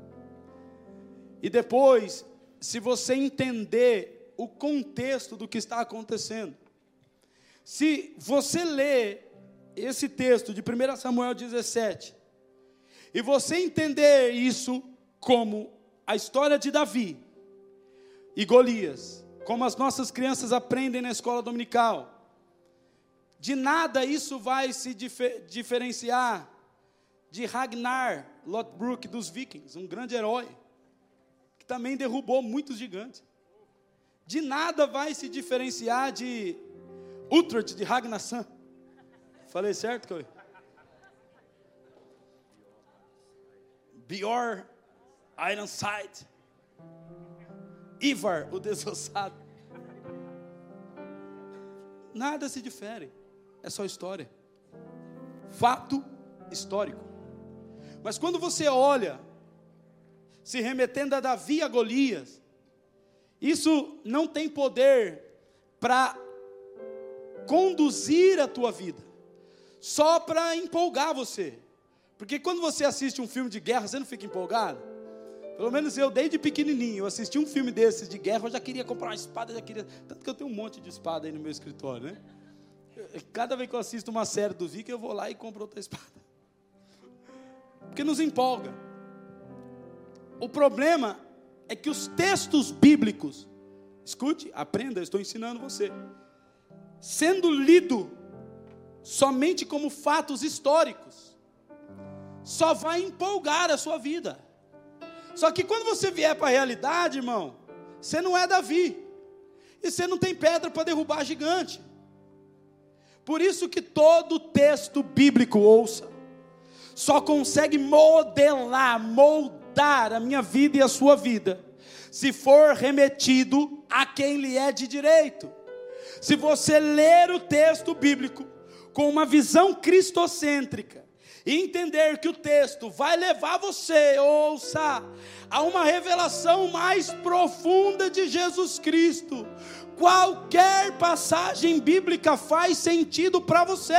e depois, se você entender o contexto do que está acontecendo. Se você ler esse texto de 1 Samuel 17, e você entender isso como a história de Davi e Golias, como as nossas crianças aprendem na escola dominical, de nada isso vai se diferenciar de Ragnar Lothbrok dos Vikings, um grande herói, que também derrubou muitos gigantes. De nada vai se diferenciar de Uhtred de Ragnarsson. Falei certo, Cauê? Bjorn Ironside, Ivar o desossado. Nada se difere, é só história, fato histórico. Mas quando você olha, se remetendo a Davi e a Golias, isso não tem poder para conduzir a tua vida, só para empolgar você. Porque quando você assiste um filme de guerra, você não fica empolgado? Pelo menos eu, desde pequenininho, eu assisti um filme desses de guerra, eu já queria comprar uma espada, tanto que eu tenho um monte de espada aí no meu escritório, né? Cada vez que eu assisto uma série do Viking, eu vou lá e compro outra espada, porque nos empolga. O problema é que os textos bíblicos, escute, aprenda, eu estou ensinando você, sendo lido somente como fatos históricos, só vai empolgar a sua vida. Só que quando você vier para a realidade, irmão, você não é Davi, e você não tem pedra para derrubar gigante. Por isso que todo texto bíblico, ouça, só consegue moldar a minha vida e a sua vida, se for remetido a quem lhe é de direito. Se você ler o texto bíblico com uma visão cristocêntrica, e entender que o texto vai levar você, ouça, a uma revelação mais profunda de Jesus Cristo, qualquer passagem bíblica faz sentido para você.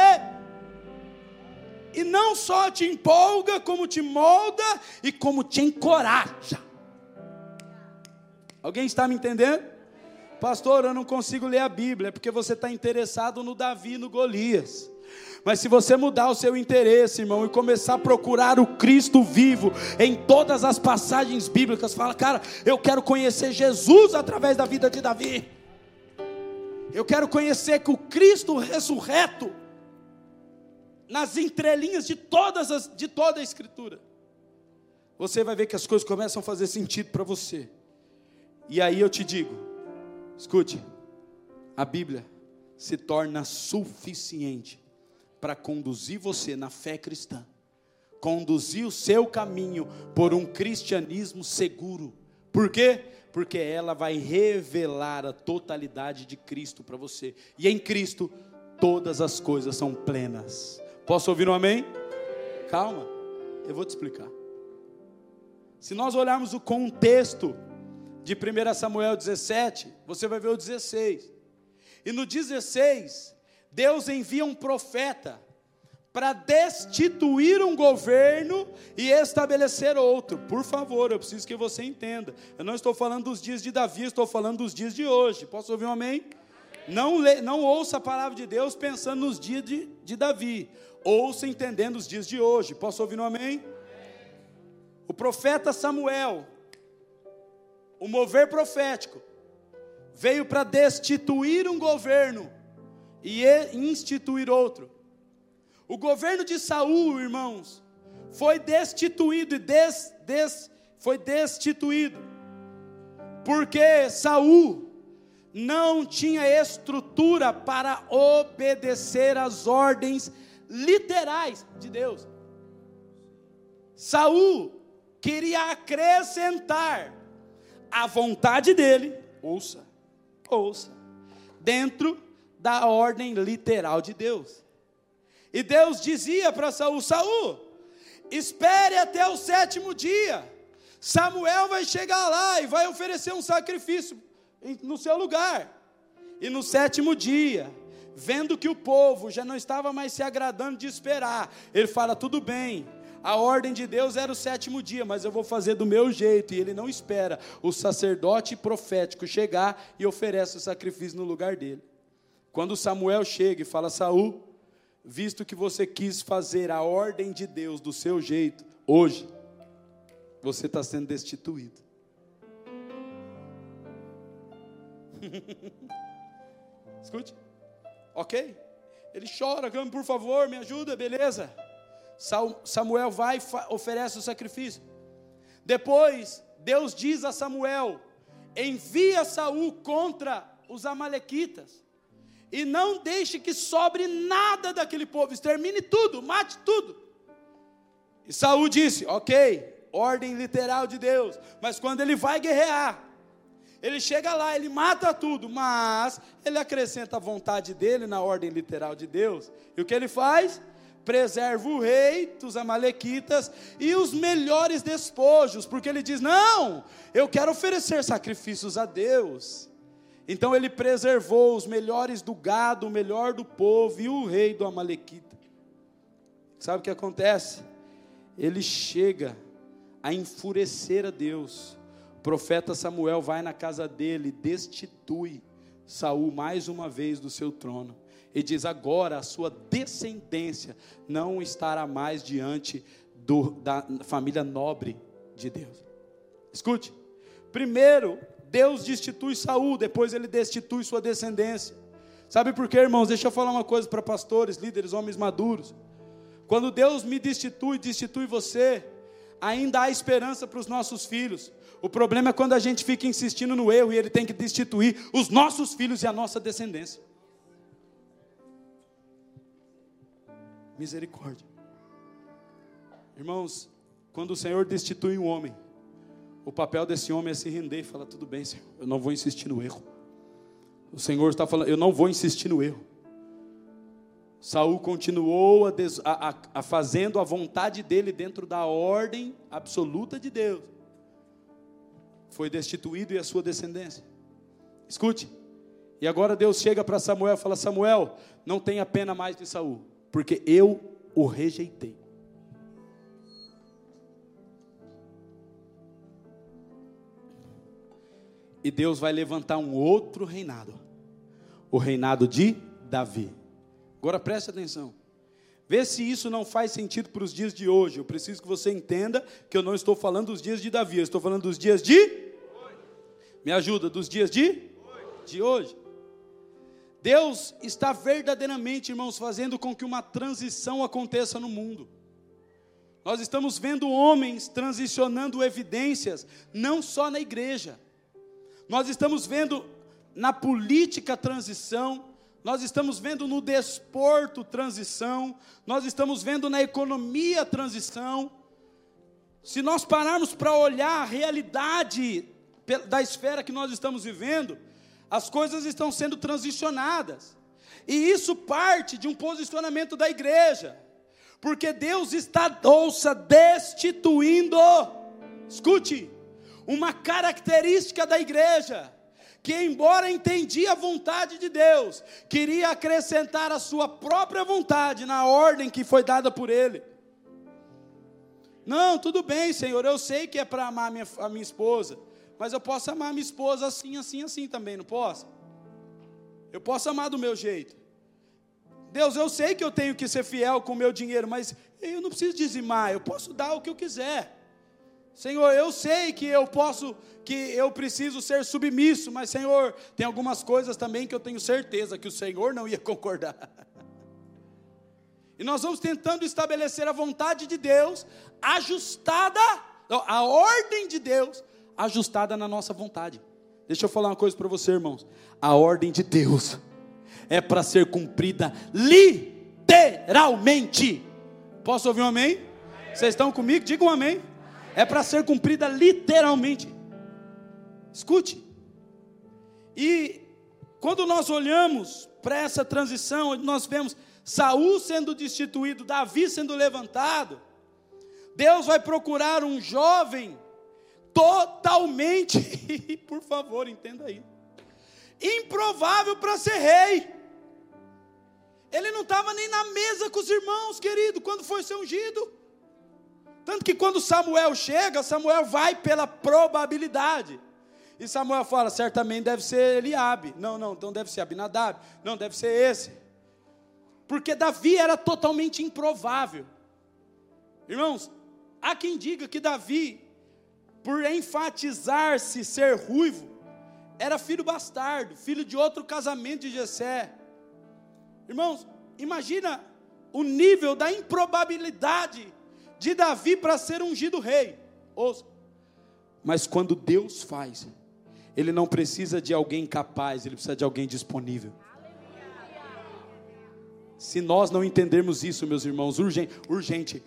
E não só te empolga, como te molda e como te encoraja. Alguém está me entendendo? Pastor, eu não consigo ler a Bíblia, é porque você está interessado no Davi e no Golias. Mas se você mudar o seu interesse, irmão, e começar a procurar o Cristo vivo em todas as passagens bíblicas, fala, cara, eu quero conhecer Jesus através da vida de Davi. Eu quero conhecer que o Cristo ressurreto, nas entrelinhas de toda a Escritura, você vai ver que as coisas começam a fazer sentido para você. E aí eu te digo, escute, a Bíblia se torna suficiente para conduzir você na fé cristã, conduzir o seu caminho por um cristianismo seguro. Por quê? Porque ela vai revelar a totalidade de Cristo para você, e em Cristo todas as coisas são plenas. Posso ouvir um amém? Calma, eu vou te explicar. Se nós olharmos o contexto de 1 Samuel 17, você vai ver o 16, e no 16, Deus envia um profeta para destituir um governo e estabelecer outro. Por favor, eu preciso que você entenda, eu não estou falando dos dias de Davi, estou falando dos dias de hoje. Posso ouvir um amém? Não ouça a palavra de Deus pensando nos dias de Davi, ouça entendendo os dias de hoje. Posso ouvir um amém? O profeta Samuel, o mover profético, veio para destituir um governo e instituir outro. O governo de Saul, irmãos, foi destituído porque Saul não tinha estrutura para obedecer às ordens literais de Deus. Saul queria acrescentar a vontade dele, ouça, dentro da ordem literal de Deus. E Deus dizia para Saul: Saul, espere até o 7º dia, Samuel vai chegar lá e vai oferecer um sacrifício no seu lugar. E no 7º dia, vendo que o povo já não estava mais se agradando de esperar, ele fala: tudo bem, a ordem de Deus era o 7º dia, mas eu vou fazer do meu jeito. E ele não espera o sacerdote profético chegar e oferece o sacrifício no lugar dele. Quando Samuel chega e fala: Saul, visto que você quis fazer a ordem de Deus do seu jeito, hoje, você está sendo destituído. Escute, ok? Ele chora, clama: por favor, me ajuda, beleza? Samuel vai e oferece o sacrifício. Depois, Deus diz a Samuel: envia Saul contra os amalequitas, e não deixe que sobre nada daquele povo, extermine tudo, mate tudo. E Saul disse: ok, ordem literal de Deus. Mas quando ele vai guerrear, ele chega lá, ele mata tudo, mas ele acrescenta a vontade dele na ordem literal de Deus. E o que ele faz? Preserva o rei dos amalequitas e os melhores despojos, porque ele diz: não, eu quero oferecer sacrifícios a Deus. Então ele preservou os melhores do gado, o melhor do povo e o rei do amalequita. Sabe o que acontece? Ele chega a enfurecer a Deus. O profeta Samuel vai na casa dele, destitui Saul mais uma vez do seu trono, e diz: agora a sua descendência não estará mais diante da família nobre de Deus. Escute, primeiro Deus destitui Saul, depois ele destitui sua descendência. Sabe por quê, irmãos? Deixa eu falar uma coisa para pastores, líderes, homens maduros. Quando Deus me destitui você, ainda há esperança para os nossos filhos. O problema é quando a gente fica insistindo no erro e ele tem que destituir os nossos filhos e a nossa descendência. Misericórdia. Irmãos, quando o Senhor destitui um homem, o papel desse homem é se render e falar: tudo bem, Senhor, eu não vou insistir no erro. O Senhor está falando: eu não vou insistir no erro. Saul continuou fazendo a vontade dele dentro da ordem absoluta de Deus. Foi destituído e a sua descendência. Escute, e agora Deus chega para Samuel e fala: Samuel, não tenha pena mais de Saul, porque eu o rejeitei. E Deus vai levantar um outro reinado, o reinado de Davi. Agora preste atenção, vê se isso não faz sentido para os dias de hoje. Eu preciso que você entenda que eu não estou falando dos dias de Davi, eu estou falando dos dias de hoje. Me ajuda, dos dias de hoje. Deus está verdadeiramente, irmãos, fazendo com que uma transição aconteça no mundo. Nós estamos vendo homens transicionando evidências, não só na igreja. Nós estamos vendo na política transição, nós estamos vendo no desporto transição, nós estamos vendo na economia transição. Se nós pararmos para olhar a realidade da esfera que nós estamos vivendo, as coisas estão sendo transicionadas. E isso parte de um posicionamento da igreja, porque Deus está, destituindo, escute, uma característica da igreja, que embora entendia a vontade de Deus, queria acrescentar a sua própria vontade na ordem que foi dada por Ele. Não, tudo bem, Senhor, eu sei que é para amar a minha esposa, mas eu posso amar a minha esposa assim, assim, assim também, não posso? Eu posso amar do meu jeito. Deus, eu sei que eu tenho que ser fiel com o meu dinheiro, mas eu não preciso dizimar, eu posso dar o que eu quiser. Senhor, eu sei que eu preciso ser submisso, mas Senhor, tem algumas coisas também que eu tenho certeza que o Senhor não ia concordar. E nós vamos tentando estabelecer a vontade de Deus, ajustada, a ordem de Deus, ajustada na nossa vontade. Deixa eu falar uma coisa para você, irmãos. A ordem de Deus é para ser cumprida literalmente. Posso ouvir um amém? Vocês estão comigo? Digam um amém. É para ser cumprida literalmente. Escute. E quando nós olhamos para essa transição, onde nós vemos Saul sendo destituído, Davi sendo levantado, Deus vai procurar um jovem totalmente, por favor, entenda aí, improvável para ser rei. Ele não estava nem na mesa com os irmãos, querido, quando foi ser ungido. Tanto que quando Samuel chega, Samuel vai pela probabilidade. E Samuel fala, certamente deve ser Eliabe. Não, então deve ser Abinadab. Não, deve ser esse. Porque Davi era totalmente improvável. Irmãos, há quem diga que Davi, por enfatizar-se ser ruivo, era filho bastardo, filho de outro casamento de Jessé. Irmãos, imagina o nível da improbabilidade de Davi para ser ungido rei. Ouça. Mas quando Deus faz, Ele não precisa de alguém capaz, Ele precisa de alguém disponível. Se nós não entendermos isso, meus irmãos, urgente.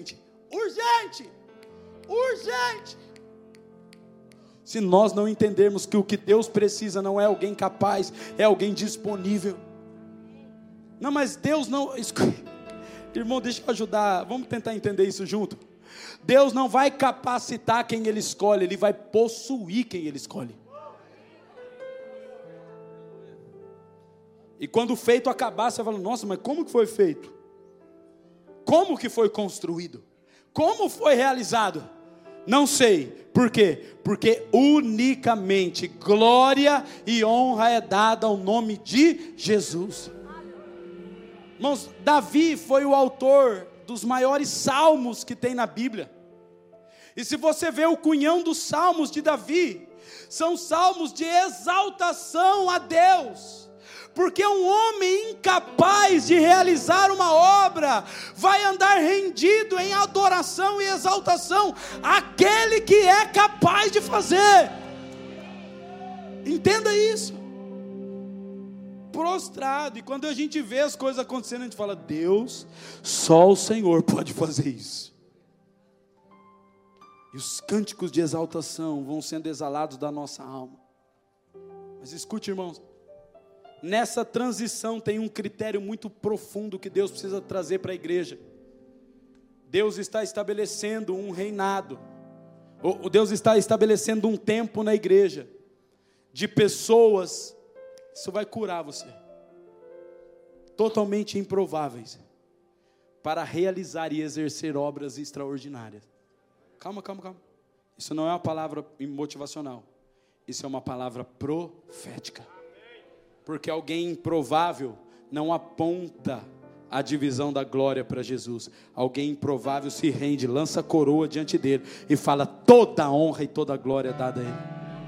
Se nós não entendermos que o que Deus precisa não é alguém capaz, é alguém disponível. Não, mas Deus não... Irmão, deixa eu ajudar, vamos tentar entender isso junto. Deus não vai capacitar quem Ele escolhe, Ele vai possuir quem Ele escolhe. E quando o feito acabar, você fala, nossa, mas como que foi feito? Como que foi construído? Como foi realizado? Não sei. Por quê? Porque unicamente glória e honra é dada ao nome de Jesus. Irmãos, Davi foi o autor dos maiores salmos que tem na Bíblia. E se você vê o cunhão dos salmos de Davi, são salmos de exaltação a Deus. Porque um homem incapaz de realizar uma obra vai andar rendido em adoração e exaltação àquele que é capaz de fazer. Entenda isso. Prostrado. E quando a gente vê as coisas acontecendo, a gente fala, Deus, só o Senhor pode fazer isso. E os cânticos de exaltação vão sendo exalados da nossa alma. Mas escute, irmãos, nessa transição tem um critério muito profundo que Deus precisa trazer para a igreja. Deus está estabelecendo um reinado, Deus está estabelecendo um tempo na igreja, de pessoas, isso vai curar você, totalmente improváveis, para realizar e exercer obras extraordinárias. Calma. Isso não é uma palavra motivacional, isso é uma palavra profética. Porque alguém improvável não aponta a divisão da glória para Jesus. Alguém improvável se rende, lança a coroa diante dele e fala toda a honra e toda a glória dada a ele.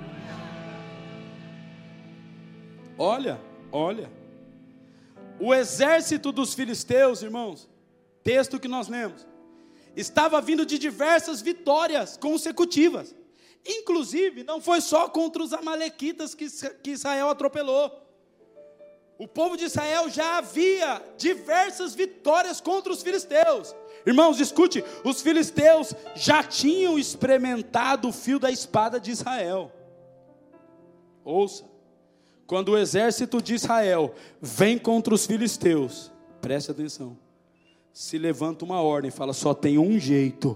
Olha. O exército dos filisteus, irmãos, texto que nós lemos, estava vindo de diversas vitórias consecutivas. Inclusive, não foi só contra os amalequitas que Israel atropelou. O povo de Israel já havia diversas vitórias contra os filisteus. Irmãos, escute, os filisteus já tinham experimentado o fio da espada de Israel. Ouça, quando o exército de Israel vem contra os filisteus, preste atenção, se levanta uma ordem, fala, só tem um jeito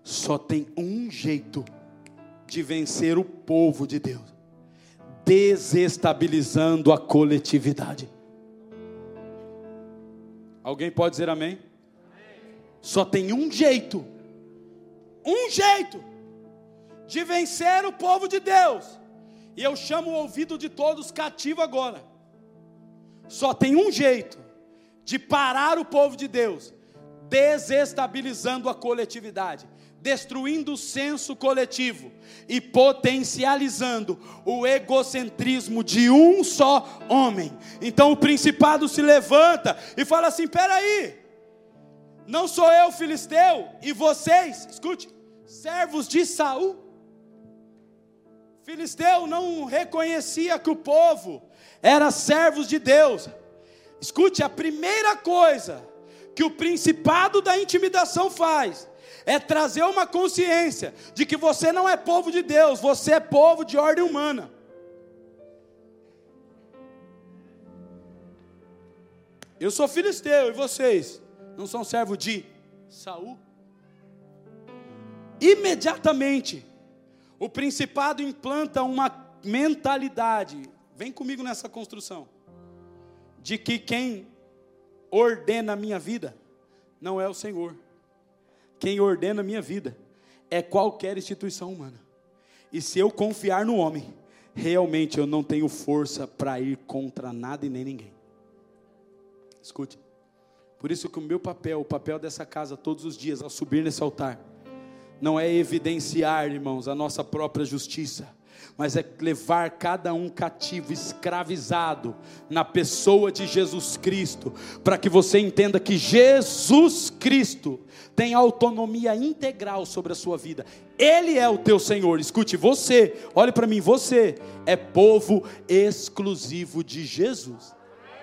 de vencer o povo de Deus. Desestabilizando a coletividade. Alguém pode dizer amém? Só tem um jeito de vencer o povo de Deus, e eu chamo o ouvido de todos cativo agora. Só tem um jeito de parar o povo de Deus, desestabilizando a coletividade, destruindo o senso coletivo e potencializando o egocentrismo de um só homem. Então o principado se levanta e fala assim, peraí, não sou eu filisteu e vocês, escute, servos de Saul? Filisteu não reconhecia que o povo era servos de Deus. Escute, a primeira coisa que o principado da intimidação faz é trazer uma consciência de que você não é povo de Deus, você é povo de ordem humana. Eu sou filisteu e vocês não são servo de Saul? Imediatamente, o principado implanta uma mentalidade, vem comigo nessa construção, de que quem ordena a minha vida não é o Senhor. Quem ordena a minha vida é qualquer instituição humana. E se eu confiar no homem, realmente eu não tenho força para ir contra nada e nem ninguém. Escute, por isso que o meu papel, o papel dessa casa todos os dias, ao subir nesse altar, não é evidenciar, irmãos, a nossa própria justiça, mas é levar cada um cativo, escravizado, na pessoa de Jesus Cristo, para que você entenda que Jesus Cristo tem autonomia integral sobre a sua vida. Ele é o teu Senhor. Escute, você, olhe para mim, você é povo exclusivo de Jesus.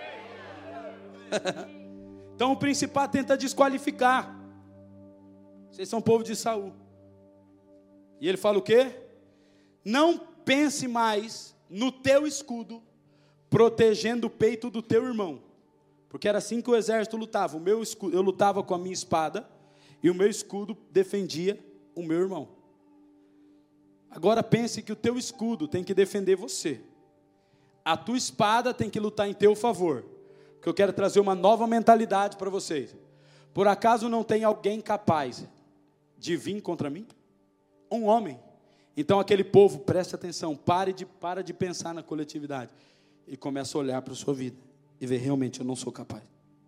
Então o principado tenta desqualificar. Vocês são povo de Saul. E ele fala o quê? Não pense mais no teu escudo, protegendo o peito do teu irmão. Porque era assim que o exército lutava. O meu escudo, eu lutava com a minha espada, e o meu escudo defendia o meu irmão. Agora pense que o teu escudo tem que defender você. A tua espada tem que lutar em teu favor. Porque eu quero trazer uma nova mentalidade para vocês. Por acaso não tem alguém capaz de vir contra mim? Um homem. Então aquele povo, preste atenção, para de pensar na coletividade e começa a olhar para a sua vida e ver, realmente eu não sou capaz.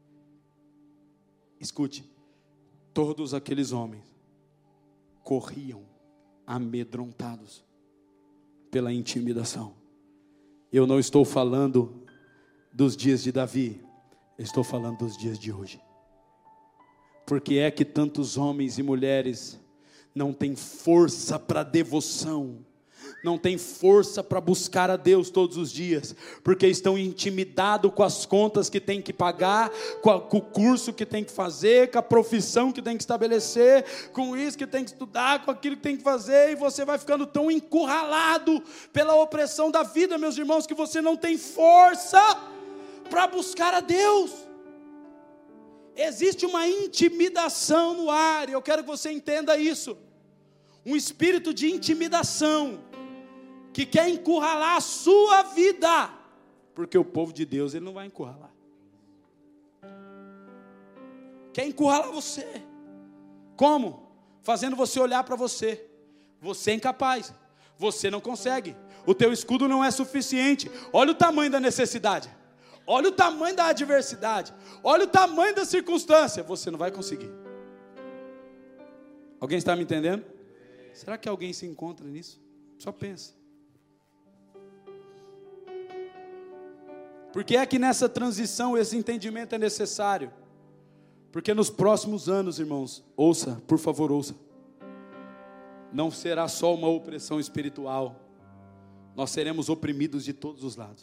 Escute, todos aqueles homens corriam amedrontados pela intimidação. Eu não estou falando dos dias de Davi, eu estou falando dos dias de hoje. Por que é que tantos homens e mulheres não têm força para devoção, não têm força para buscar a Deus todos os dias? Porque estão intimidados com as contas que tem que pagar, com o curso que tem que fazer, com a profissão que tem que estabelecer, com isso que tem que estudar, com aquilo que tem que fazer, e você vai ficando tão encurralado pela opressão da vida, meus irmãos, que você não tem força para buscar a Deus. Existe uma intimidação no ar, e eu quero que você entenda isso. Um espírito de intimidação, que quer encurralar a sua vida, porque o povo de Deus, ele não vai encurralar. Quer encurralar você. Como? Fazendo você olhar para você. Você é incapaz, você não consegue, o teu escudo não é suficiente. Olha o tamanho da necessidade, olha o tamanho da adversidade, olha o tamanho da circunstância, você não vai conseguir. Alguém está me entendendo? Será que alguém se encontra nisso? Só pensa. Por que é que nessa transição esse entendimento é necessário? Porque nos próximos anos, irmãos, ouça, por favor, ouça. Não será só uma opressão espiritual, nós seremos oprimidos de todos os lados.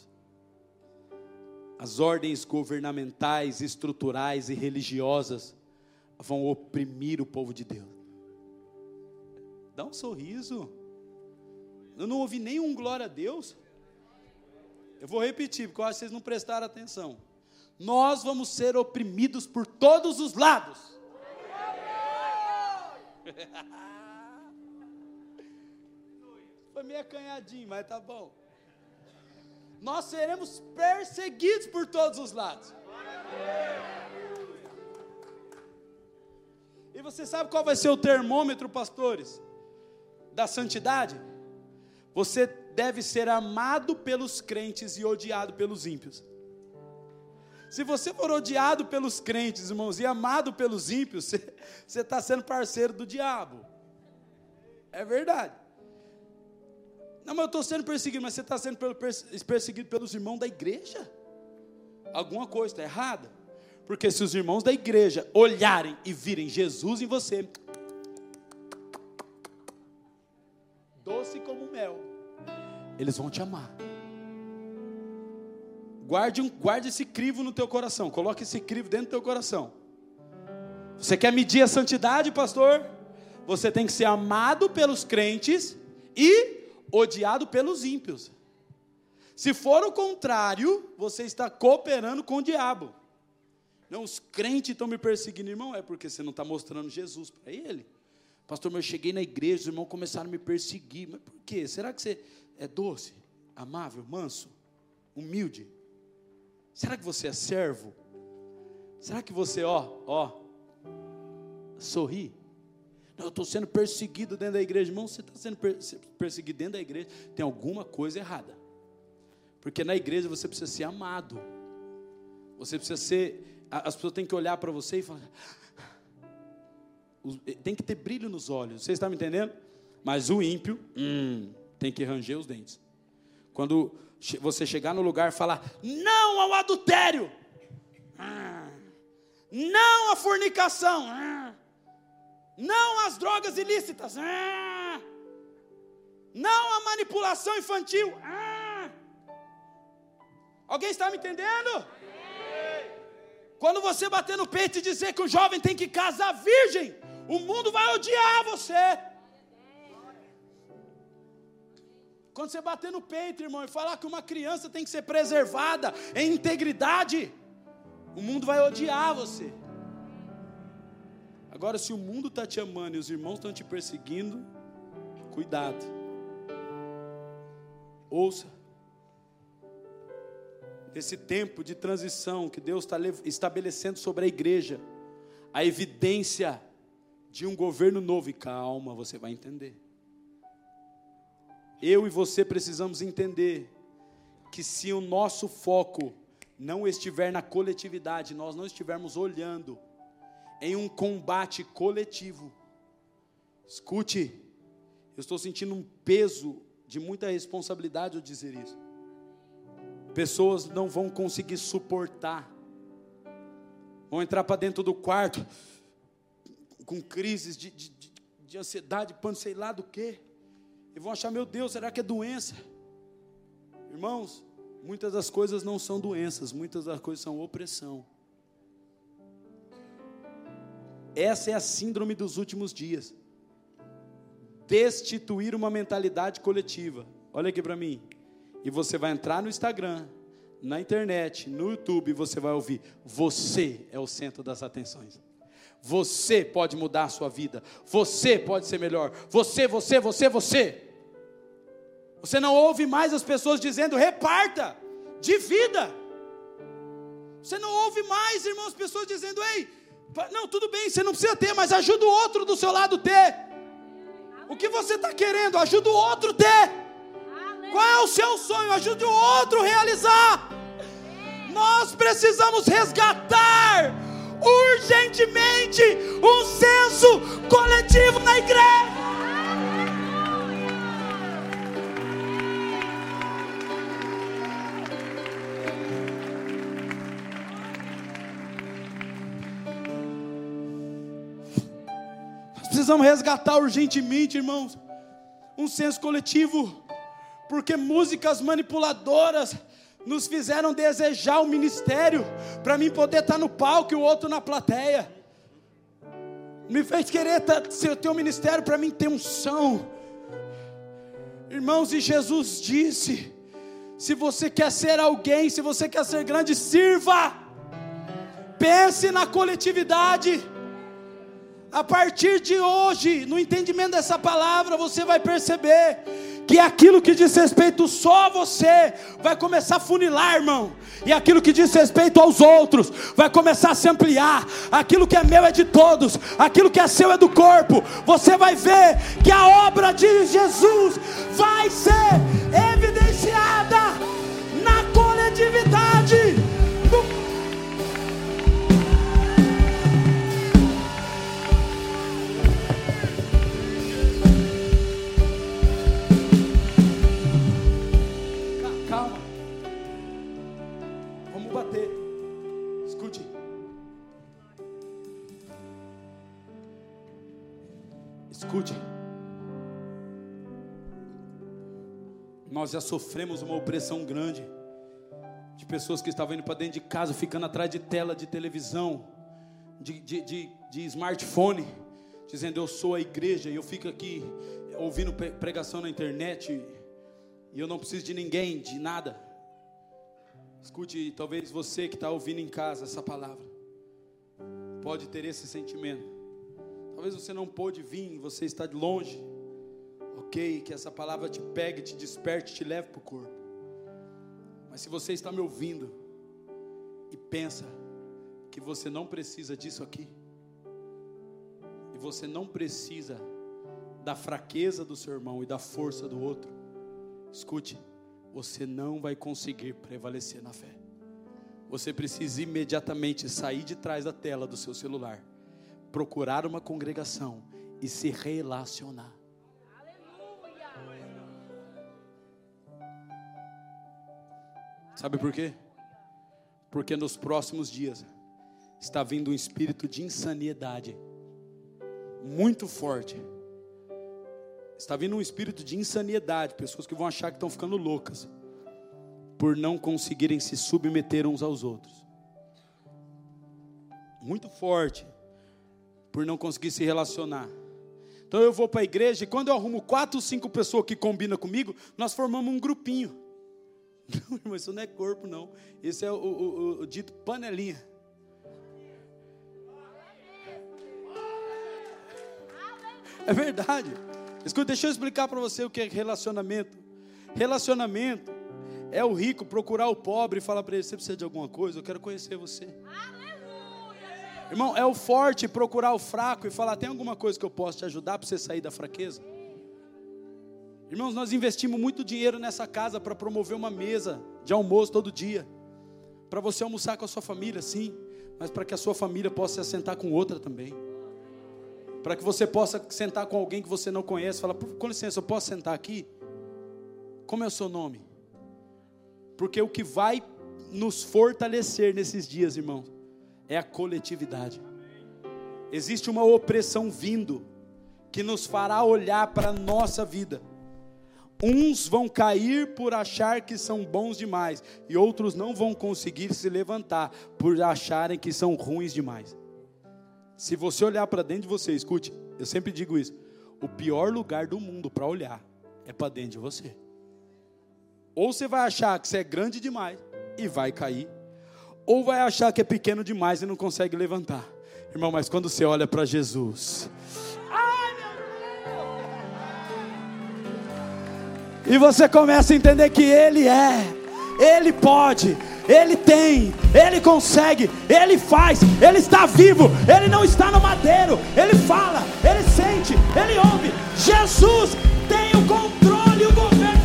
As ordens governamentais, estruturais e religiosas vão oprimir o povo de Deus. Dá um sorriso. Eu não ouvi nenhum glória a Deus. Eu vou repetir, porque eu acho que vocês não prestaram atenção. Nós vamos ser oprimidos por todos os lados. Foi meio acanhadinho, mas tá bom. Nós seremos perseguidos por todos os lados. E você sabe qual vai ser o termômetro, pastores, da santidade? Você deve ser amado pelos crentes e odiado pelos ímpios. Se você for odiado pelos crentes, irmãos, e amado pelos ímpios, você está sendo parceiro do diabo. É verdade. Não, mas eu estou sendo perseguido, mas você está sendo perseguido pelos irmãos da igreja? Alguma coisa está errada. Porque se os irmãos da igreja olharem e virem Jesus em você, doce como mel, eles vão te amar. Guarde esse crivo no teu coração. Coloque esse crivo dentro do teu coração. Você quer medir a santidade, pastor? você tem que ser amado pelos crentes e odiado pelos ímpios. Se for o contrário, você está cooperando com o diabo. Não, os crentes estão me perseguindo, irmão, é porque você não está mostrando Jesus para ele. Pastor, mas eu cheguei na igreja, os irmãos começaram a me perseguir. Mas por quê? Será que você é doce, amável, manso, humilde? Será que você é servo? Será que você, sorri? Não, eu estou sendo perseguido dentro da igreja. Irmão, você está sendo perseguido dentro da igreja, tem alguma coisa errada. Porque na igreja você precisa ser amado. Você precisa ser... As pessoas têm que olhar para você e falar... Tem que ter brilho nos olhos. Você está me entendendo? Mas o ímpio, tem que ranger os dentes. Quando você chegar no lugar e falar... Não ao adultério! Não à fornicação! Não às drogas ilícitas! Não à manipulação infantil! Alguém está me entendendo? Quando você bater no peito e dizer que o jovem tem que casar virgem, o mundo vai odiar você. Quando você bater no peito, irmão, e falar que uma criança tem que ser preservada em integridade, o mundo vai odiar você. Agora, se o mundo está te amando e os irmãos estão te perseguindo, cuidado. Ouça. Esse tempo de transição que Deus está estabelecendo sobre a igreja, a evidência de um governo novo, e calma, você vai entender. Eu e você precisamos entender que se o nosso foco não estiver na coletividade, nós não estivermos olhando em um combate coletivo, escute, eu estou sentindo um peso de muita responsabilidade ao dizer isso. Pessoas não vão conseguir suportar, vão entrar para dentro do quarto com crises de ansiedade, pânico, sei lá do que, e vão achar, meu Deus, será que é doença? Irmãos, muitas das coisas não são doenças, muitas das coisas são opressão. Essa é a síndrome dos últimos dias. Destituir uma mentalidade coletiva. Olha aqui para mim. E você vai entrar no Instagram, na internet, no YouTube, e você vai ouvir: você é o centro das atenções. Você pode mudar a sua vida. Você pode ser melhor. Você. Você não ouve mais as pessoas dizendo: reparta, divida. Você não ouve mais, irmãos, as pessoas dizendo: ei, não, tudo bem, você não precisa ter, mas ajuda o outro do seu lado ter. O que você está querendo, ajuda o outro ter. Qual é o seu sonho? Ajude o outro a realizar. Nós precisamos resgatar urgentemente um senso coletivo na igreja. Nós precisamos resgatar urgentemente, irmãos, um senso coletivo. Porque músicas manipuladoras nos fizeram desejar o ministério para mim poder estar no palco e o outro na plateia. Me fez querer ter um ministério para mim ter unção. Irmãos, e Jesus disse: se você quer ser alguém, se você quer ser grande, sirva. Pense na coletividade. A partir de hoje, no entendimento dessa palavra, você vai perceber que aquilo que diz respeito só a você vai começar a funilar, irmão. E aquilo que diz respeito aos outros vai começar a se ampliar. Aquilo que é meu é de todos, aquilo que é seu é do corpo. Você vai ver que a obra de Jesus vai ser evidenciada na coletividade. Escute, nós já sofremos uma opressão grande de pessoas que estavam indo para dentro de casa, ficando atrás de tela de televisão, de smartphone, dizendo: eu sou a igreja, e eu fico aqui ouvindo pregação na internet, e eu não preciso de ninguém, de nada. Escute, talvez você que está ouvindo em casa essa palavra, pode ter esse sentimento. Talvez você não pôde vir, você está de longe. Ok, que essa palavra te pegue, te desperte, te leve para o corpo. Mas se você está me ouvindo e pensa que você não precisa disso aqui, e você não precisa da fraqueza do seu irmão e da força do outro, escute, você não vai conseguir prevalecer na fé. Você precisa imediatamente sair de trás da tela do seu celular, procurar uma congregação e se relacionar. Sabe por quê? Porque nos próximos dias está vindo um espírito de insanidade muito forte. Está vindo um espírito de insanidade, pessoas que vão achar que estão ficando loucas por não conseguirem se submeter uns aos outros. Muito forte, por não conseguir se relacionar. Então eu vou para a igreja e quando eu arrumo 4 ou 5 pessoas que combinam comigo, nós formamos um grupinho. Não, irmão, isso não é corpo não. Esse é o dito panelinha. É verdade. Escuta, deixa eu explicar para você o que é relacionamento. Relacionamento é o rico procurar o pobre e falar para ele: você precisa de alguma coisa? Eu quero conhecer você. Aleluia. Irmão, é o forte procurar o fraco e falar: tem alguma coisa que eu posso te ajudar para você sair da fraqueza? Irmãos, nós investimos muito dinheiro nessa casa para promover uma mesa de almoço todo dia, para você almoçar com a sua família, sim, mas para que a sua família possa se assentar com outra também, para que você possa sentar com alguém que você não conhece, falar: com licença, eu posso sentar aqui? Como é o seu nome? Porque o que vai nos fortalecer nesses dias, irmãos, é a coletividade. Existe uma opressão vindo, que nos fará olhar para a nossa vida. Uns vão cair por achar que são bons demais, e outros não vão conseguir se levantar por acharem que são ruins demais. Se você olhar para dentro de você, escute, eu sempre digo isso: o pior lugar do mundo para olhar é para dentro de você. Ou você vai achar que você é grande demais e vai cair, ou vai achar que é pequeno demais e não consegue levantar. Irmão, mas quando você olha para Jesus, e você começa a entender que Ele Ele pode, Ele tem, Ele consegue, Ele faz, Ele está vivo, Ele não está no madeiro, Ele fala, Ele sente, Ele ouve. Jesus tem o controle e o governo.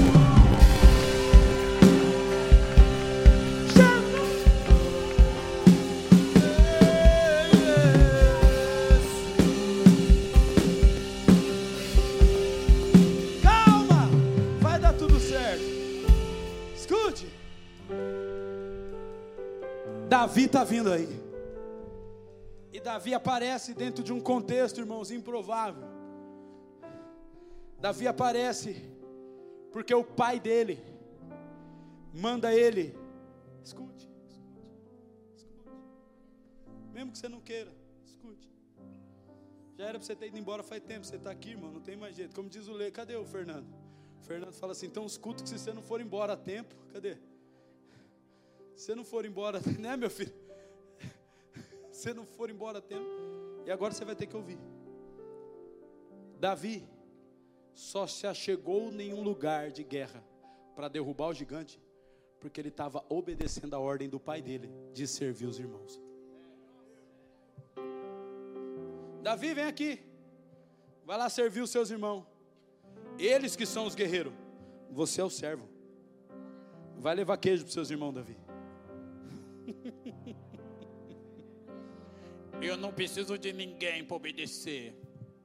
Davi está vindo aí. E Davi aparece dentro de um contexto, irmãos, improvável. Davi aparece porque o pai dele manda ele. Escute. Mesmo que você não queira, escute. Já era para você ter ido embora faz tempo. Você está aqui, irmão, não tem mais jeito. Como diz o Lê, cadê o Fernando? O Fernando fala assim: então escuta que se você não for embora a tempo, cadê? Se você não for embora, né, meu filho? Se você não for embora a tempo, e agora você vai ter que ouvir. Davi só se achegou em nenhum lugar de guerra para derrubar o gigante, porque ele estava obedecendo a ordem do pai dele de servir os irmãos. Davi, vem aqui, vai lá servir os seus irmãos. Eles que são os guerreiros, você é o servo. Vai levar queijo para os seus irmãos, Davi. Eu não preciso de ninguém para obedecer.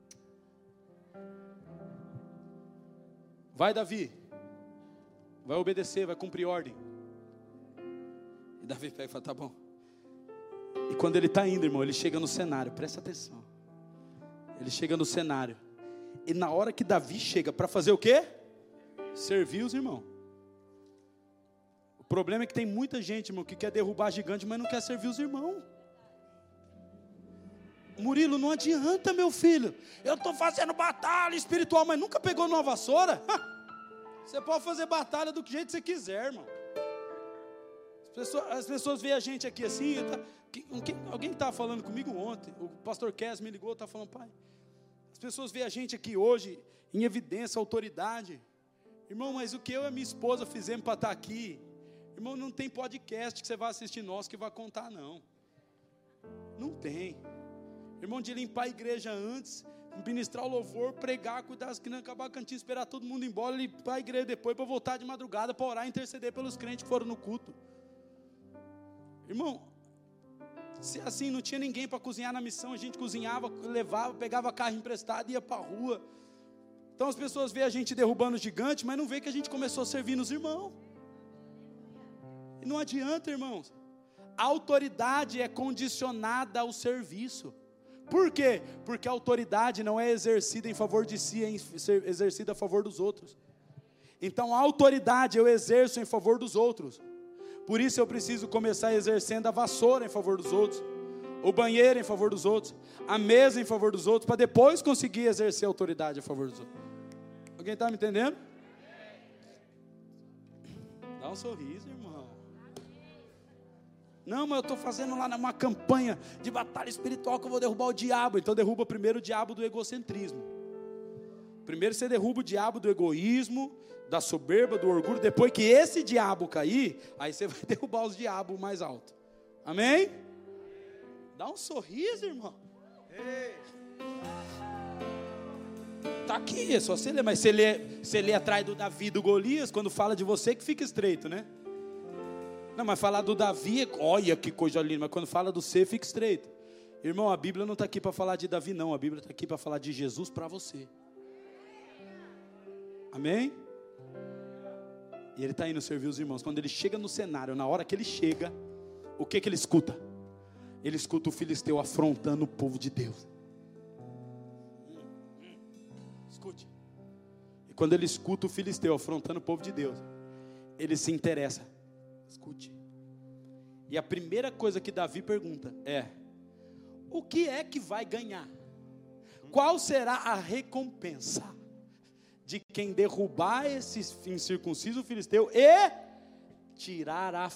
Vai, Davi, vai obedecer, vai cumprir ordem. E Davi pega e fala: tá bom. E quando ele está indo, irmão, ele chega no cenário, presta atenção. Ele chega no cenário, e na hora que Davi chega para fazer o quê? Servir os irmãos. O problema é que tem muita gente, irmão, que quer derrubar gigante, mas não quer servir os irmãos. Murilo, não adianta, meu filho. Eu estou fazendo batalha espiritual, mas nunca pegou numa vassoura? Você pode fazer batalha do jeito que você quiser, irmão. As pessoas veem a gente aqui assim. Alguém que estava falando comigo ontem, o pastor Kes me ligou, estava falando, pai, as pessoas veem a gente aqui hoje em evidência, autoridade. Irmão, mas o que eu e a minha esposa fizemos para estar aqui? Irmão, não tem podcast que você vai assistir nosso que vai contar, não. Não tem. Irmão, de limpar a igreja antes, ministrar o louvor, pregar, cuidar das crianças, acabar a cantina, esperar todo mundo ir embora, limpar a igreja depois para voltar de madrugada para orar e interceder pelos crentes que foram no culto. Irmão, se assim não tinha ninguém para cozinhar na missão, a gente cozinhava, levava, pegava carro emprestado e ia para a rua. Então as pessoas veem a gente derrubando o gigante, mas não vê que a gente começou a servir nos irmãos. E não adianta, irmãos. A autoridade é condicionada ao serviço. Por quê? Porque a autoridade não é exercida em favor de si, é exercida a favor dos outros. Então a autoridade eu exerço em favor dos outros. Por isso eu preciso começar exercendo a vassoura em favor dos outros, o banheiro em favor dos outros, a mesa em favor dos outros, para depois conseguir exercer a autoridade a favor dos outros. Alguém está me entendendo? Dá um sorriso, irmão. Não, mas eu estou fazendo lá uma campanha de batalha espiritual que eu vou derrubar o diabo. Então derruba primeiro o diabo do egocentrismo. Primeiro você derruba o diabo do egoísmo, da soberba, do orgulho. Depois que esse diabo cair, aí você vai derrubar os diabos mais alto. Amém? Dá um sorriso, irmão. Está aqui, é só você ler. Mas você lê atrás do Davi, do Golias, quando fala de você que fica estreito, né? Não, mas falar do Davi, olha que coisa linda, mas quando fala do você, fica estreito. Irmão, a Bíblia não está aqui para falar de Davi, não. A Bíblia está aqui para falar de Jesus para você. Amém? E ele está indo servir os irmãos. Quando ele chega no cenário, na hora que ele chega, o que ele escuta? Ele escuta o filisteu afrontando o povo de Deus. Escute. E quando ele escuta o filisteu afrontando o povo de Deus, ele se interessa. Escute. E a primeira coisa que Davi pergunta é: o que é que vai ganhar? Qual será a recompensa de quem derrubar esse incircunciso filisteu e tirar a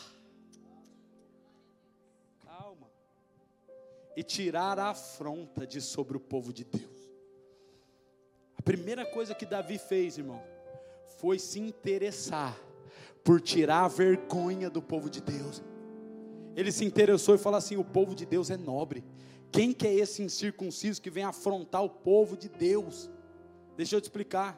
calma e tirar a afronta de sobre o povo de Deus? A primeira coisa que Davi fez, irmão, foi se interessar por tirar a vergonha do povo de Deus. Ele se interessou e falou assim: o povo de Deus é nobre. Quem que é esse incircunciso que vem afrontar o povo de Deus? Deixa eu te explicar.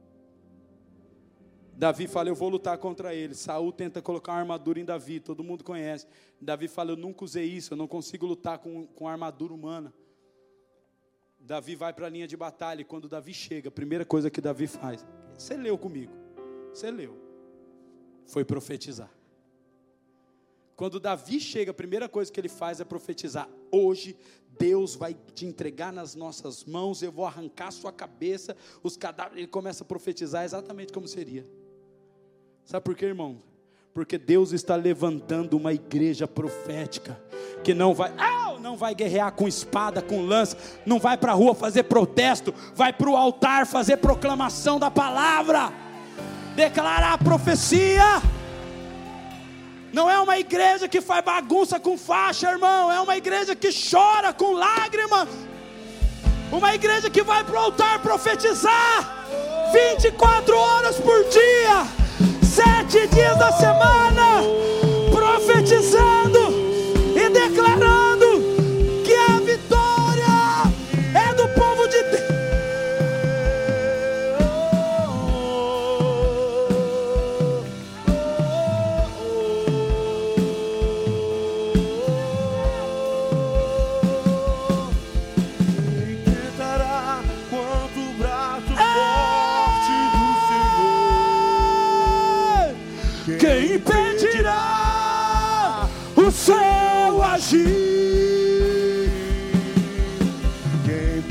Davi fala: eu vou lutar contra ele. Saul tenta colocar uma armadura em Davi, todo mundo conhece. Davi fala: eu nunca usei isso, eu não consigo lutar com armadura humana. Davi vai para a linha de batalha, e quando Davi chega, a primeira coisa que Davi faz, você leu comigo, você leu, foi profetizar. Quando Davi chega, a primeira coisa que ele faz é profetizar: hoje Deus vai te entregar nas nossas mãos, eu vou arrancar sua cabeça, os cadáveres. Ele começa a profetizar exatamente como seria. Sabe por quê, irmão? Porque Deus está levantando uma igreja profética, que não vai guerrear com espada, com lança, não vai para a rua fazer protesto, vai para o altar fazer proclamação da palavra, declarar a profecia. Não é uma igreja que faz bagunça com faixa, irmão. É uma igreja que chora com lágrimas. Uma igreja que vai para o altar profetizar 24 horas por dia, 7 dias da semana, profetizando e declarando que a vitória é do povo de Deus. Quem impedirá o seu agir? Quem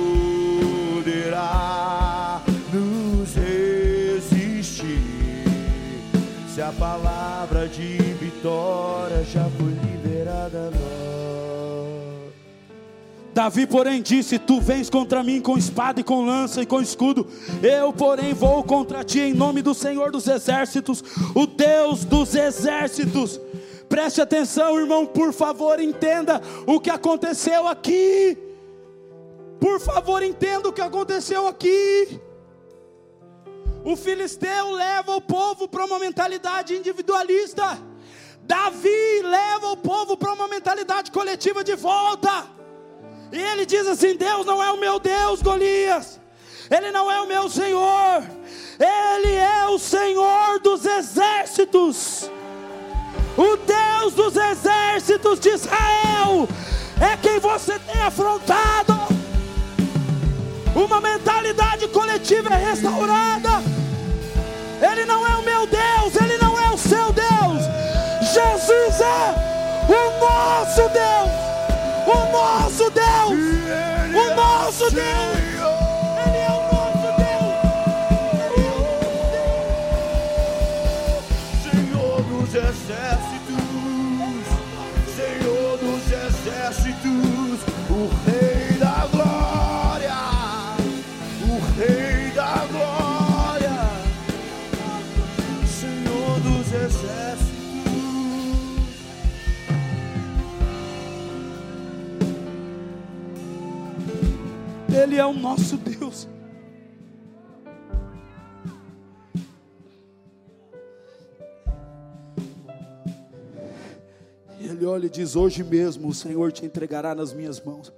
poderá nos resistir? Se a palavra de vitória já foi liberada a nós. Davi, porém, disse: tu vens contra mim com espada e com lança e com escudo, eu, porém, vou contra ti em nome do Senhor dos exércitos, o Deus dos exércitos. Preste atenção, irmão, por favor, entenda o que aconteceu aqui. Por favor, entenda o que aconteceu aqui. O filisteu leva o povo para uma mentalidade individualista. Davi leva o povo para uma mentalidade coletiva de volta. E ele diz assim: Deus não é o meu Deus, Golias. Ele não é o meu Senhor. Ele é o Senhor dos exércitos. O Deus dos exércitos de Israel é quem você tem afrontado. Uma mentalidade coletiva é restaurada. Ele não é o meu Deus, Ele não é o seu Deus. Jesus é o nosso Deus. O nosso Deus. O nosso Deus. Ele é o nosso Deus. Ele é o nosso Deus. Senhor dos exércitos, Senhor dos exércitos, o Rei da glória, o Rei da glória, Senhor dos exércitos. Ele é o nosso Deus. E Ele olha e diz: hoje mesmo o Senhor te entregará nas minhas mãos.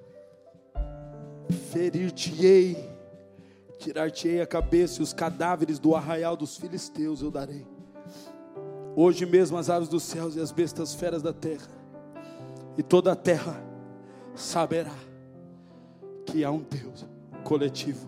Ferir-te-ei, tirar-te-ei a cabeça e os cadáveres do arraial dos filisteus eu darei. Hoje mesmo as aves dos céus e as bestas feras da terra, e toda a terra saberá que há um Deus coletivo.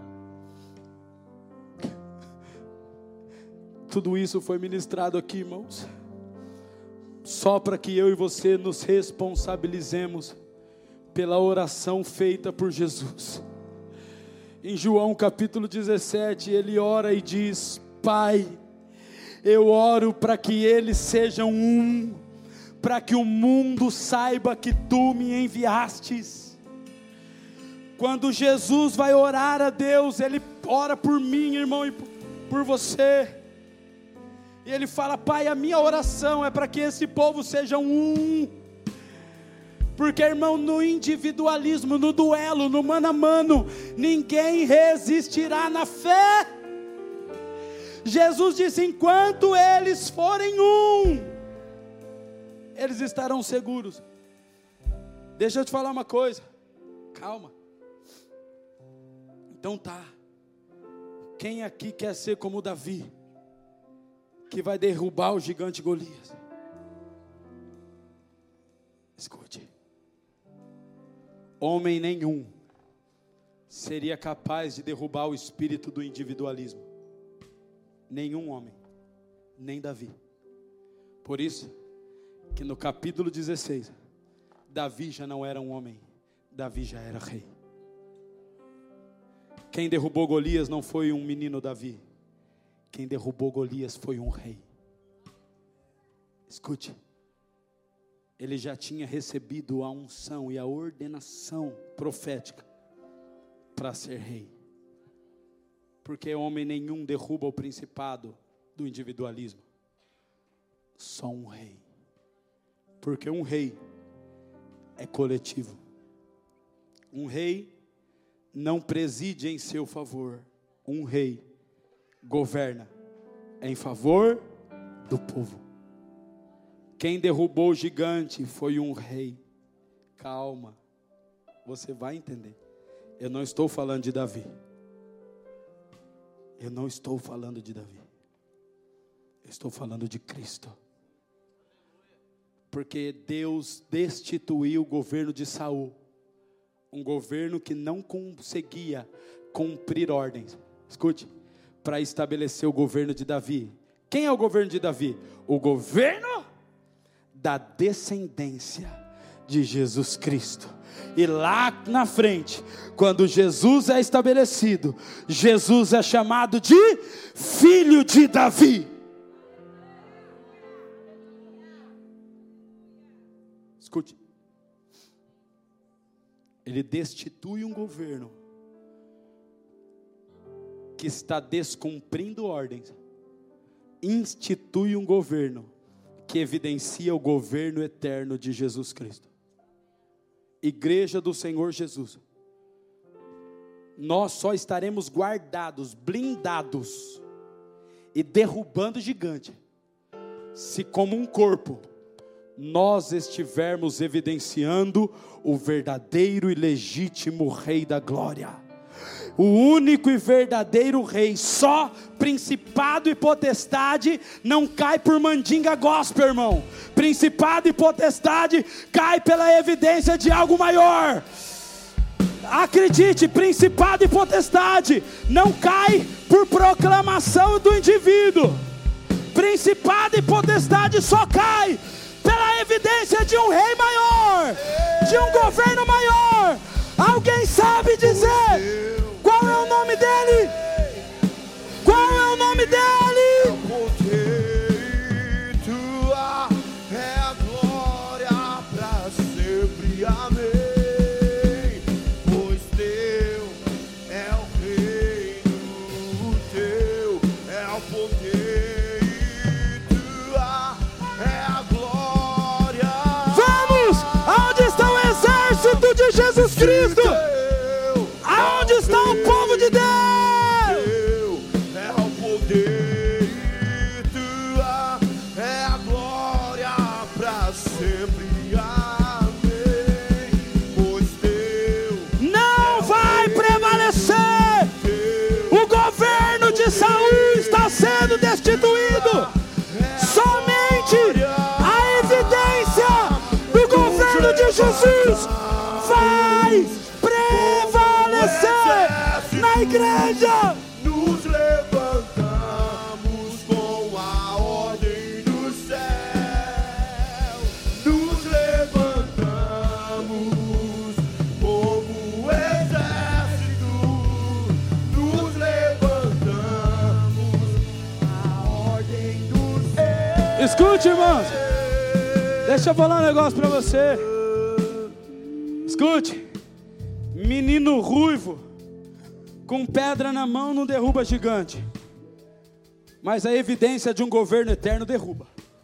Tudo isso foi ministrado aqui, irmãos, só para que eu e você nos responsabilizemos pela oração feita por Jesus. Em João capítulo 17, ele ora e diz: Pai, eu oro para que eles sejam um, para que o mundo saiba que tu me enviastes. Quando Jesus vai orar a Deus, Ele ora por mim, irmão, e por você. E Ele fala: Pai, a minha oração é para que esse povo seja um. Porque, irmão, no individualismo, no duelo, no mano a mano, ninguém resistirá na fé. Jesus disse: enquanto eles forem um, eles estarão seguros. Deixa eu te falar uma coisa, calma. Então tá, quem aqui quer ser como Davi, que vai derrubar o gigante Golias? Escute, homem nenhum seria capaz de derrubar o espírito do individualismo. Nenhum homem, nem Davi. Por isso que no capítulo 16, Davi já não era um homem, Davi já era rei. Quem derrubou Golias não foi um menino Davi. Quem derrubou Golias foi um rei. Escute, ele já tinha recebido a unção e a ordenação profética para ser rei. Porque homem nenhum derruba o principado do individualismo. Só um rei. Porque um rei é coletivo. Um rei não preside em seu favor. Um rei governa em favor do povo. Quem derrubou o gigante foi um rei. Calma, você vai entender. Eu não estou falando de Davi. Eu não estou falando de Davi. Eu estou falando de Cristo. Porque Deus destituiu o governo de Saul. Um governo que não conseguia cumprir ordens. Escute, para estabelecer o governo de Davi. Quem é o governo de Davi? O governo da descendência de Jesus Cristo. E lá na frente, quando Jesus é estabelecido, Jesus é chamado de filho de Davi. Escute. Ele destitui um governo que está descumprindo ordens, institui um governo que evidencia o governo eterno de Jesus Cristo. Igreja do Senhor Jesus, nós só estaremos guardados, blindados e derrubando gigante, se como um corpo nós estivermos evidenciando o verdadeiro e legítimo Rei da Glória, o único e verdadeiro Rei. Só principado e potestade não cai por mandinga gospel, irmão. Principado e potestade cai pela evidência de algo maior. Acredite, principado e potestade não cai por proclamação do indivíduo. Principado e potestade só cai pela evidência de um rei maior, de um governo maior. Alguém sabe dizer qual é o nome dele? Qual é o nome dele? Tua é a glória para sempre, amém. Pois teu é o reino, teu é o poder, tua é a glória. Vamos! Aonde está o exército de Jesus Cristo? Aonde está o povo de Deus? É o poder, tua é a glória para sempre, amém. Pois teu Não vai prevalecer. O governo de Saul está sendo destituído. Somente a evidência do governo de Jesus vai prevalecer na igreja. nos levantamos com a ordem do céu, nos levantamos como exército, nos levantamos a ordem do céu. Escute, irmãos. Deixa eu falar um negócio para você. Escute. Menino ruivo com pedra na mão não derruba gigante, mas a evidência de um governo eterno derruba.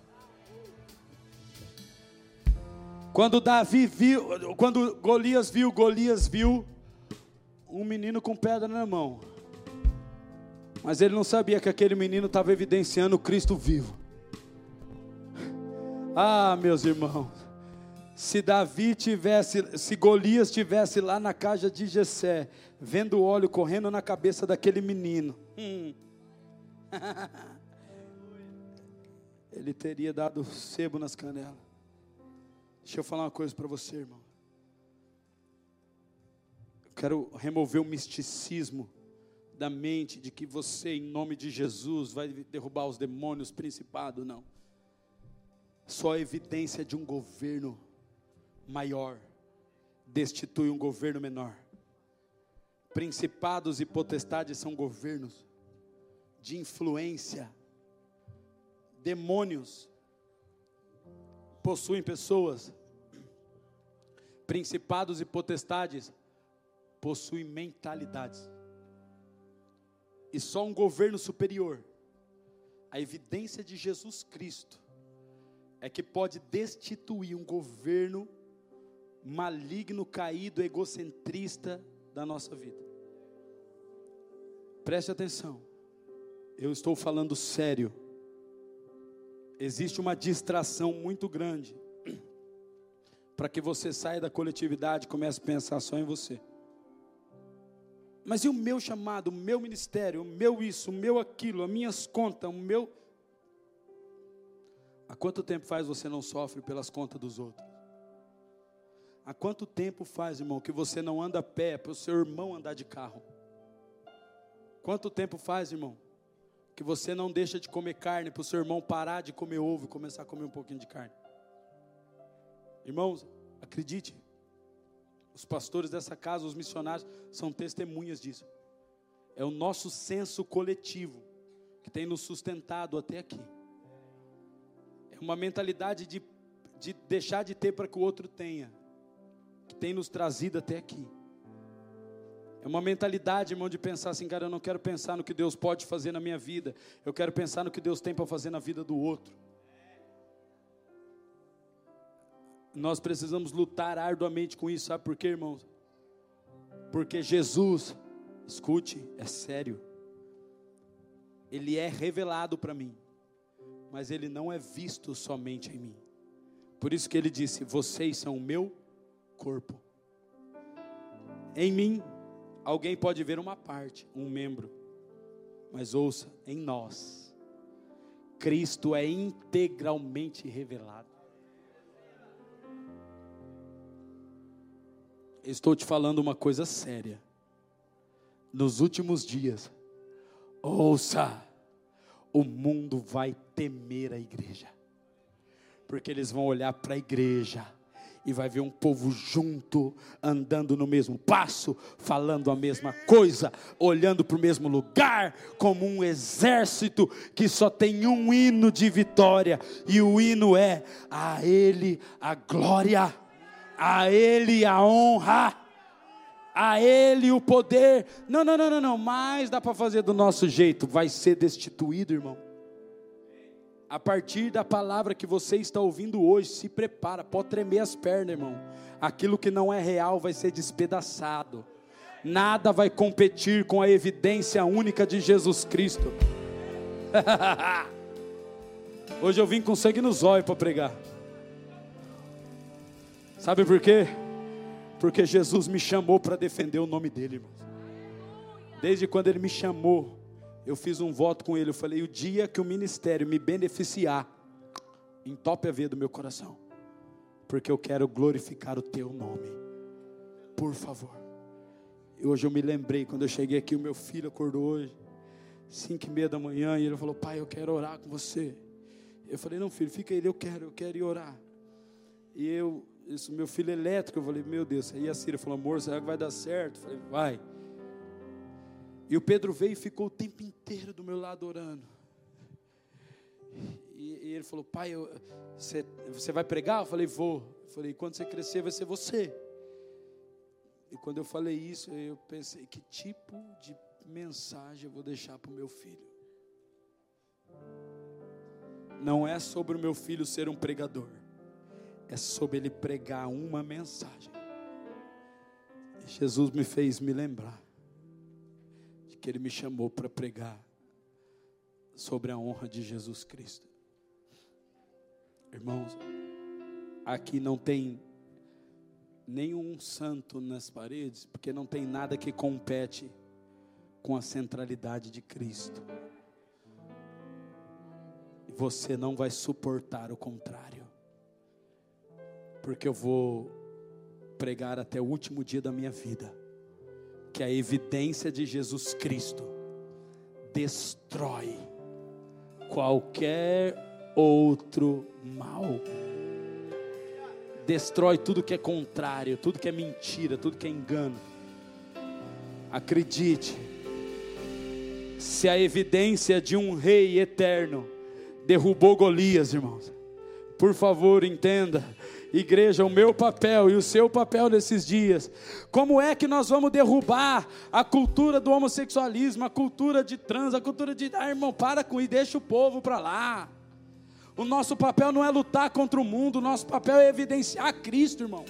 Quando Golias viu um menino com pedra na mão, mas ele não sabia que aquele menino estava evidenciando o Cristo vivo. Ah, meus irmãos, se Golias tivesse lá na casa de Jessé, vendo o óleo correndo na cabeça daquele menino, ele teria dado sebo nas canelas. Deixa eu falar uma coisa para você, irmão. Eu quero remover o misticismo da mente de que você, em nome de Jesus, vai derrubar os demônios, principado, não. Só a evidência de um governo maior destitui um governo menor. Principados e potestades são governos de influência. Demônios possuem pessoas. Principados e potestades possuem mentalidades. E só um governo superior, a evidência de Jesus Cristo, é que pode destituir um governo maligno, caído, egocentrista da nossa vida. Preste atenção, eu estou falando sério. Existe uma distração muito grande para que você saia da coletividade e comece a pensar só em você. Mas e o meu chamado, o meu ministério, o meu isso, o meu aquilo, as minhas contas, o meu... Há quanto tempo faz você não sofre pelas contas dos outros? Há quanto tempo faz, irmão, que você não anda a pé para o seu irmão andar de carro? Quanto tempo faz, irmão, que você não deixa de comer carne para o seu irmão parar de comer ovo e começar a comer um pouquinho de carne? Irmãos, acredite, os pastores dessa casa, os missionários, são testemunhas disso. É o nosso senso coletivo que tem nos sustentado até aqui. É uma mentalidade de deixar de ter para que o outro tenha. Que tem nos trazido até aqui. É uma mentalidade, irmão, de pensar assim, cara, eu não quero pensar no que Deus pode fazer na minha vida, eu quero pensar no que Deus tem para fazer na vida do outro. Nós precisamos lutar arduamente com isso, sabe por quê, irmãos? Porque Jesus, escute, é sério. Ele é revelado para mim, mas Ele não é visto somente em mim. Por isso que Ele disse, vocês são o meu corpo. Em mim, alguém pode ver uma parte, um membro, mas ouça, em nós, Cristo é integralmente revelado. Estou te falando uma coisa séria. Nos últimos dias, ouça, o mundo vai temer a igreja, porque eles vão olhar para a igreja e vai ver um povo junto, andando no mesmo passo, falando a mesma coisa, olhando para o mesmo lugar, como um exército que só tem um hino de vitória, e o hino é: a Ele a glória, a Ele a honra, a Ele o poder. Não, mas dá para fazer do nosso jeito. Vai ser destituído, irmão. A partir da palavra que você está ouvindo hoje, se prepara, pode tremer as pernas, irmão. Aquilo que não é real vai ser despedaçado. Nada vai competir com a evidência única de Jesus Cristo. Hoje eu vim com sangue nos olhos para pregar. Sabe por quê? Porque Jesus me chamou para defender o nome dele, irmãos. Desde quando Ele me chamou, eu fiz um voto com Ele. Eu falei, o dia que o ministério me beneficiar, entope a veia do meu coração, porque eu quero glorificar o Teu nome. Por favor. E hoje eu me lembrei, quando eu cheguei aqui, o meu filho acordou hoje, 5:30 da manhã, e ele falou, pai, eu quero orar com você. Eu falei, não, filho, fica aí, eu quero ir orar. E isso, meu filho elétrico, eu falei, meu Deus. Aí a Cira falou, amor, será que vai dar certo? Eu falei, vai. E o Pedro veio e ficou o tempo inteiro do meu lado orando. E ele falou, pai, você vai pregar? Eu falei, vou. Eu falei, quando você crescer vai ser você. E quando eu falei isso, eu pensei, que tipo de mensagem eu vou deixar para o meu filho? Não é sobre o meu filho ser um pregador, é sobre ele pregar uma mensagem. E Jesus me fez me lembrar de que Ele me chamou para pregar sobre a honra de Jesus Cristo. Irmãos, aqui não tem nenhum santo nas paredes, porque não tem nada que compete com a centralidade de Cristo. Você não vai suportar o contrário, porque eu vou pregar até o último dia da minha vida que a evidência de Jesus Cristo destrói qualquer outro mal, destrói tudo que é contrário, tudo que é mentira, tudo que é engano. Acredite, se a evidência de um rei eterno derrubou Golias, irmãos, por favor entenda, igreja, o meu papel e o seu papel nesses dias, como é que nós vamos derrubar a cultura do homossexualismo, a cultura de trans, a cultura de, irmão, para com isso, deixa o povo para lá. O nosso papel não é lutar contra o mundo, o nosso papel é evidenciar Cristo, irmão.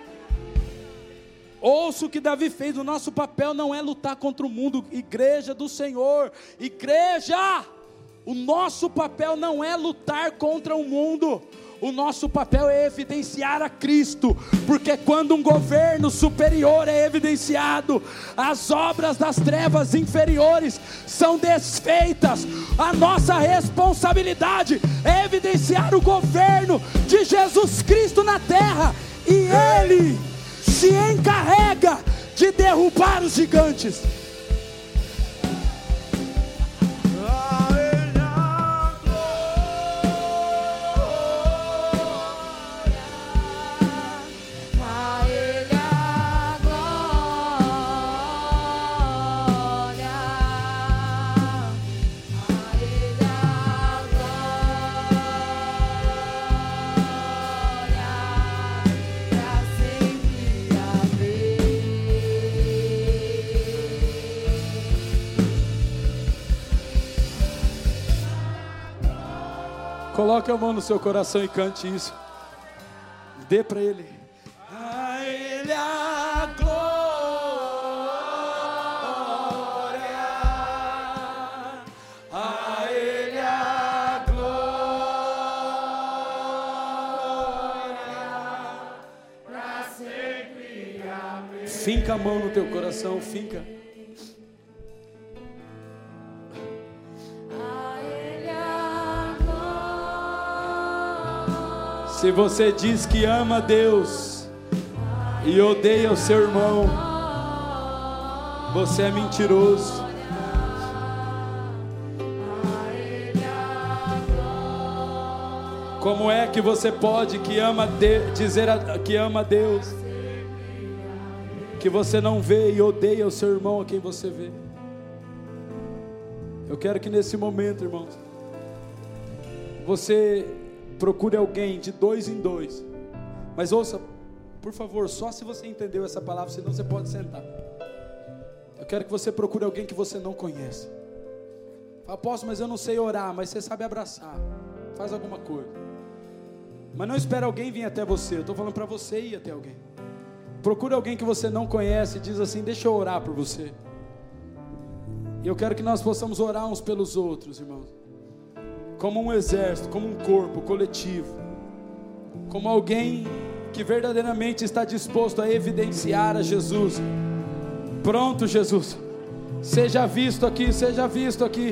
Ouça o que Davi fez, o nosso papel não é lutar contra o mundo, igreja do Senhor, igreja, o nosso papel não é lutar contra o mundo, o nosso papel é evidenciar a Cristo, porque quando um governo superior é evidenciado, as obras das trevas inferiores são desfeitas. A nossa responsabilidade é evidenciar o governo de Jesus Cristo na terra, e Ele se encarrega de derrubar os gigantes. Sempre Coloque a mão no seu coração e cante isso. Dê para Ele. A Ele a glória, a Ele a glória, pra sempre. Amém. Finca a mão no teu coração, finca. Se você diz que ama Deus e odeia o seu irmão, você é mentiroso. Como é que você pode dizer que ama Deus, que você não vê e odeia o seu irmão a quem você vê? Eu quero que nesse momento, irmãos, você procure alguém de 2 em 2. Mas ouça, por favor, só se você entendeu essa palavra, senão você pode sentar. Eu quero que você procure alguém que você não conhece. Fala, apóstolo, mas eu não sei orar, mas você sabe abraçar. Faz alguma coisa. Mas não espere alguém vir até você. Eu estou falando para você ir até alguém. Procure alguém que você não conhece e diz assim, deixa eu orar por você. E eu quero que nós possamos orar uns pelos outros, irmãos. Como um exército, como um corpo coletivo, como alguém que verdadeiramente está disposto a evidenciar a Jesus. Pronto, Jesus, seja visto aqui, seja visto aqui.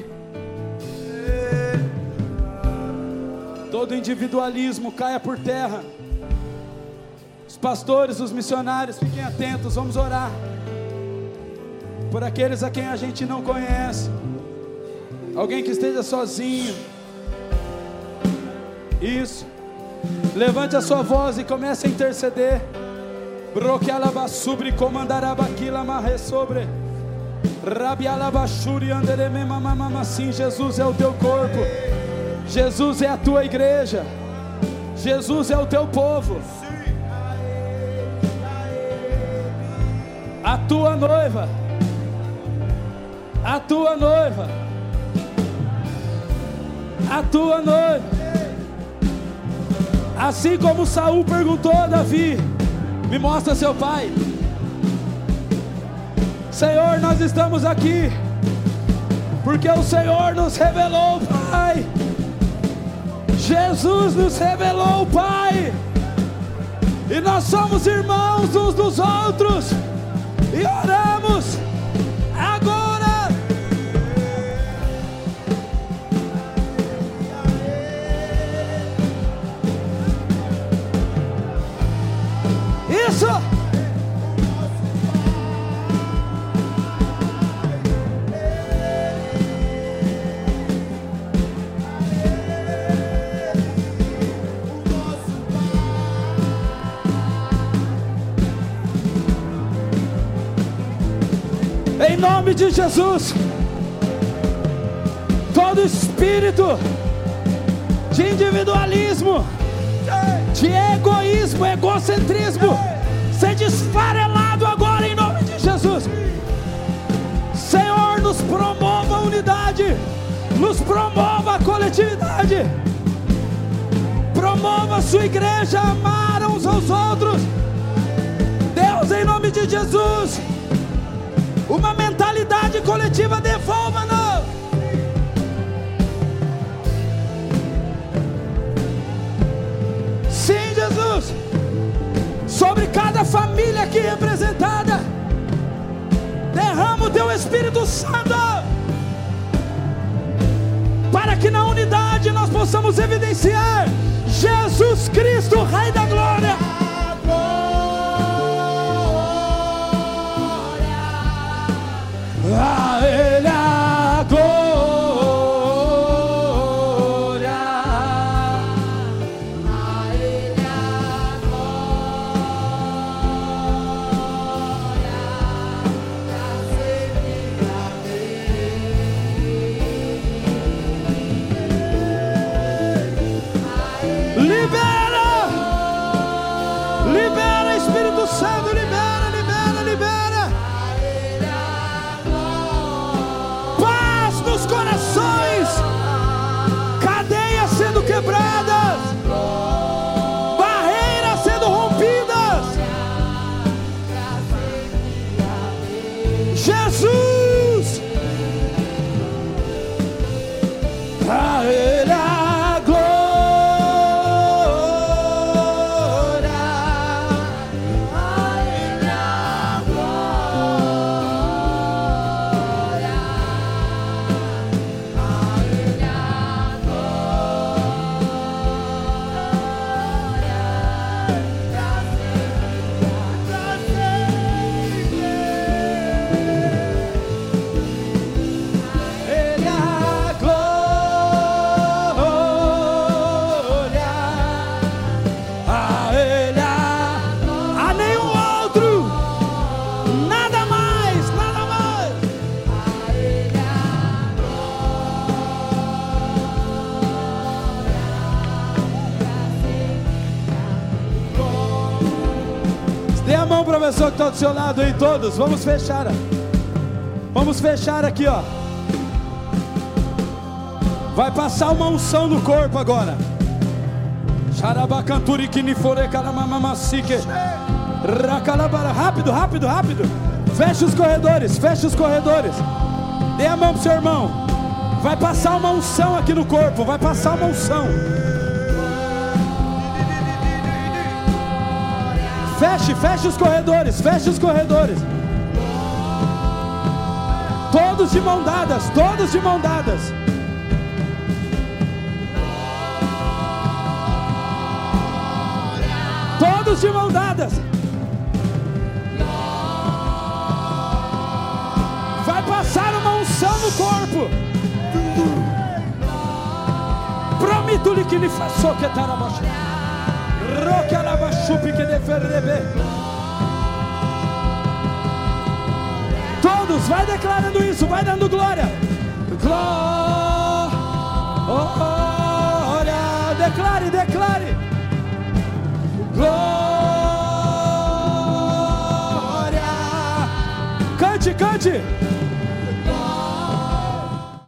Todo individualismo caia por terra. Os pastores, os missionários, fiquem atentos, vamos orar por aqueles a quem a gente não conhece, alguém que esteja sozinho. Isso, levante a sua voz e comece a interceder. Broquealabassubre comandarabaquila marre sobre rabialabachuri andereme mamamamacim. Jesus é o teu corpo, Jesus é a tua igreja, Jesus é o teu povo, a tua noiva, a tua noiva, a tua noiva. Assim como Saul perguntou a Davi, me mostra seu pai. Senhor, nós estamos aqui porque o Senhor nos revelou o Pai. Jesus nos revelou o Pai, e nós somos irmãos uns dos outros, e oramos agora. Isso! Em nome de Jesus, todo espírito de individualismo, de egoísmo, egocentrismo, seja esfarelado agora em nome de Jesus. Senhor, nos promova a unidade, nos promova a coletividade, promova a sua igreja a amar uns aos outros. Deus, em nome de Jesus, uma mentalidade coletiva, devolva-nos. Sim, Jesus, sobre cada família aqui representada, derrama o teu Espírito Santo, para que na unidade nós possamos evidenciar Jesus Cristo, Rei da Glória. A Ele a glória, a Ele a glória, pra sempre. Amém. Libera para a pessoa que está do seu lado aí, todos. Vamos fechar. Vamos fechar aqui, ó. Vai passar uma unção no corpo agora. Rápido, rápido, rápido. Fecha os corredores, fecha os corredores. Dê a mão pro seu irmão. Vai passar uma unção aqui no corpo. Vai passar uma unção. Feche os corredores, feche os corredores. Todos de mão dadas, todos de mão dadas. Todos de mão dadas. Vai passar uma unção no corpo. Promito-lhe que lhe faço que tarabaxa. Roque alabachupi que deferrebe. Todos, vai declarando isso, vai dando glória. Glória. Declare, declare. Glória. Cante, cante.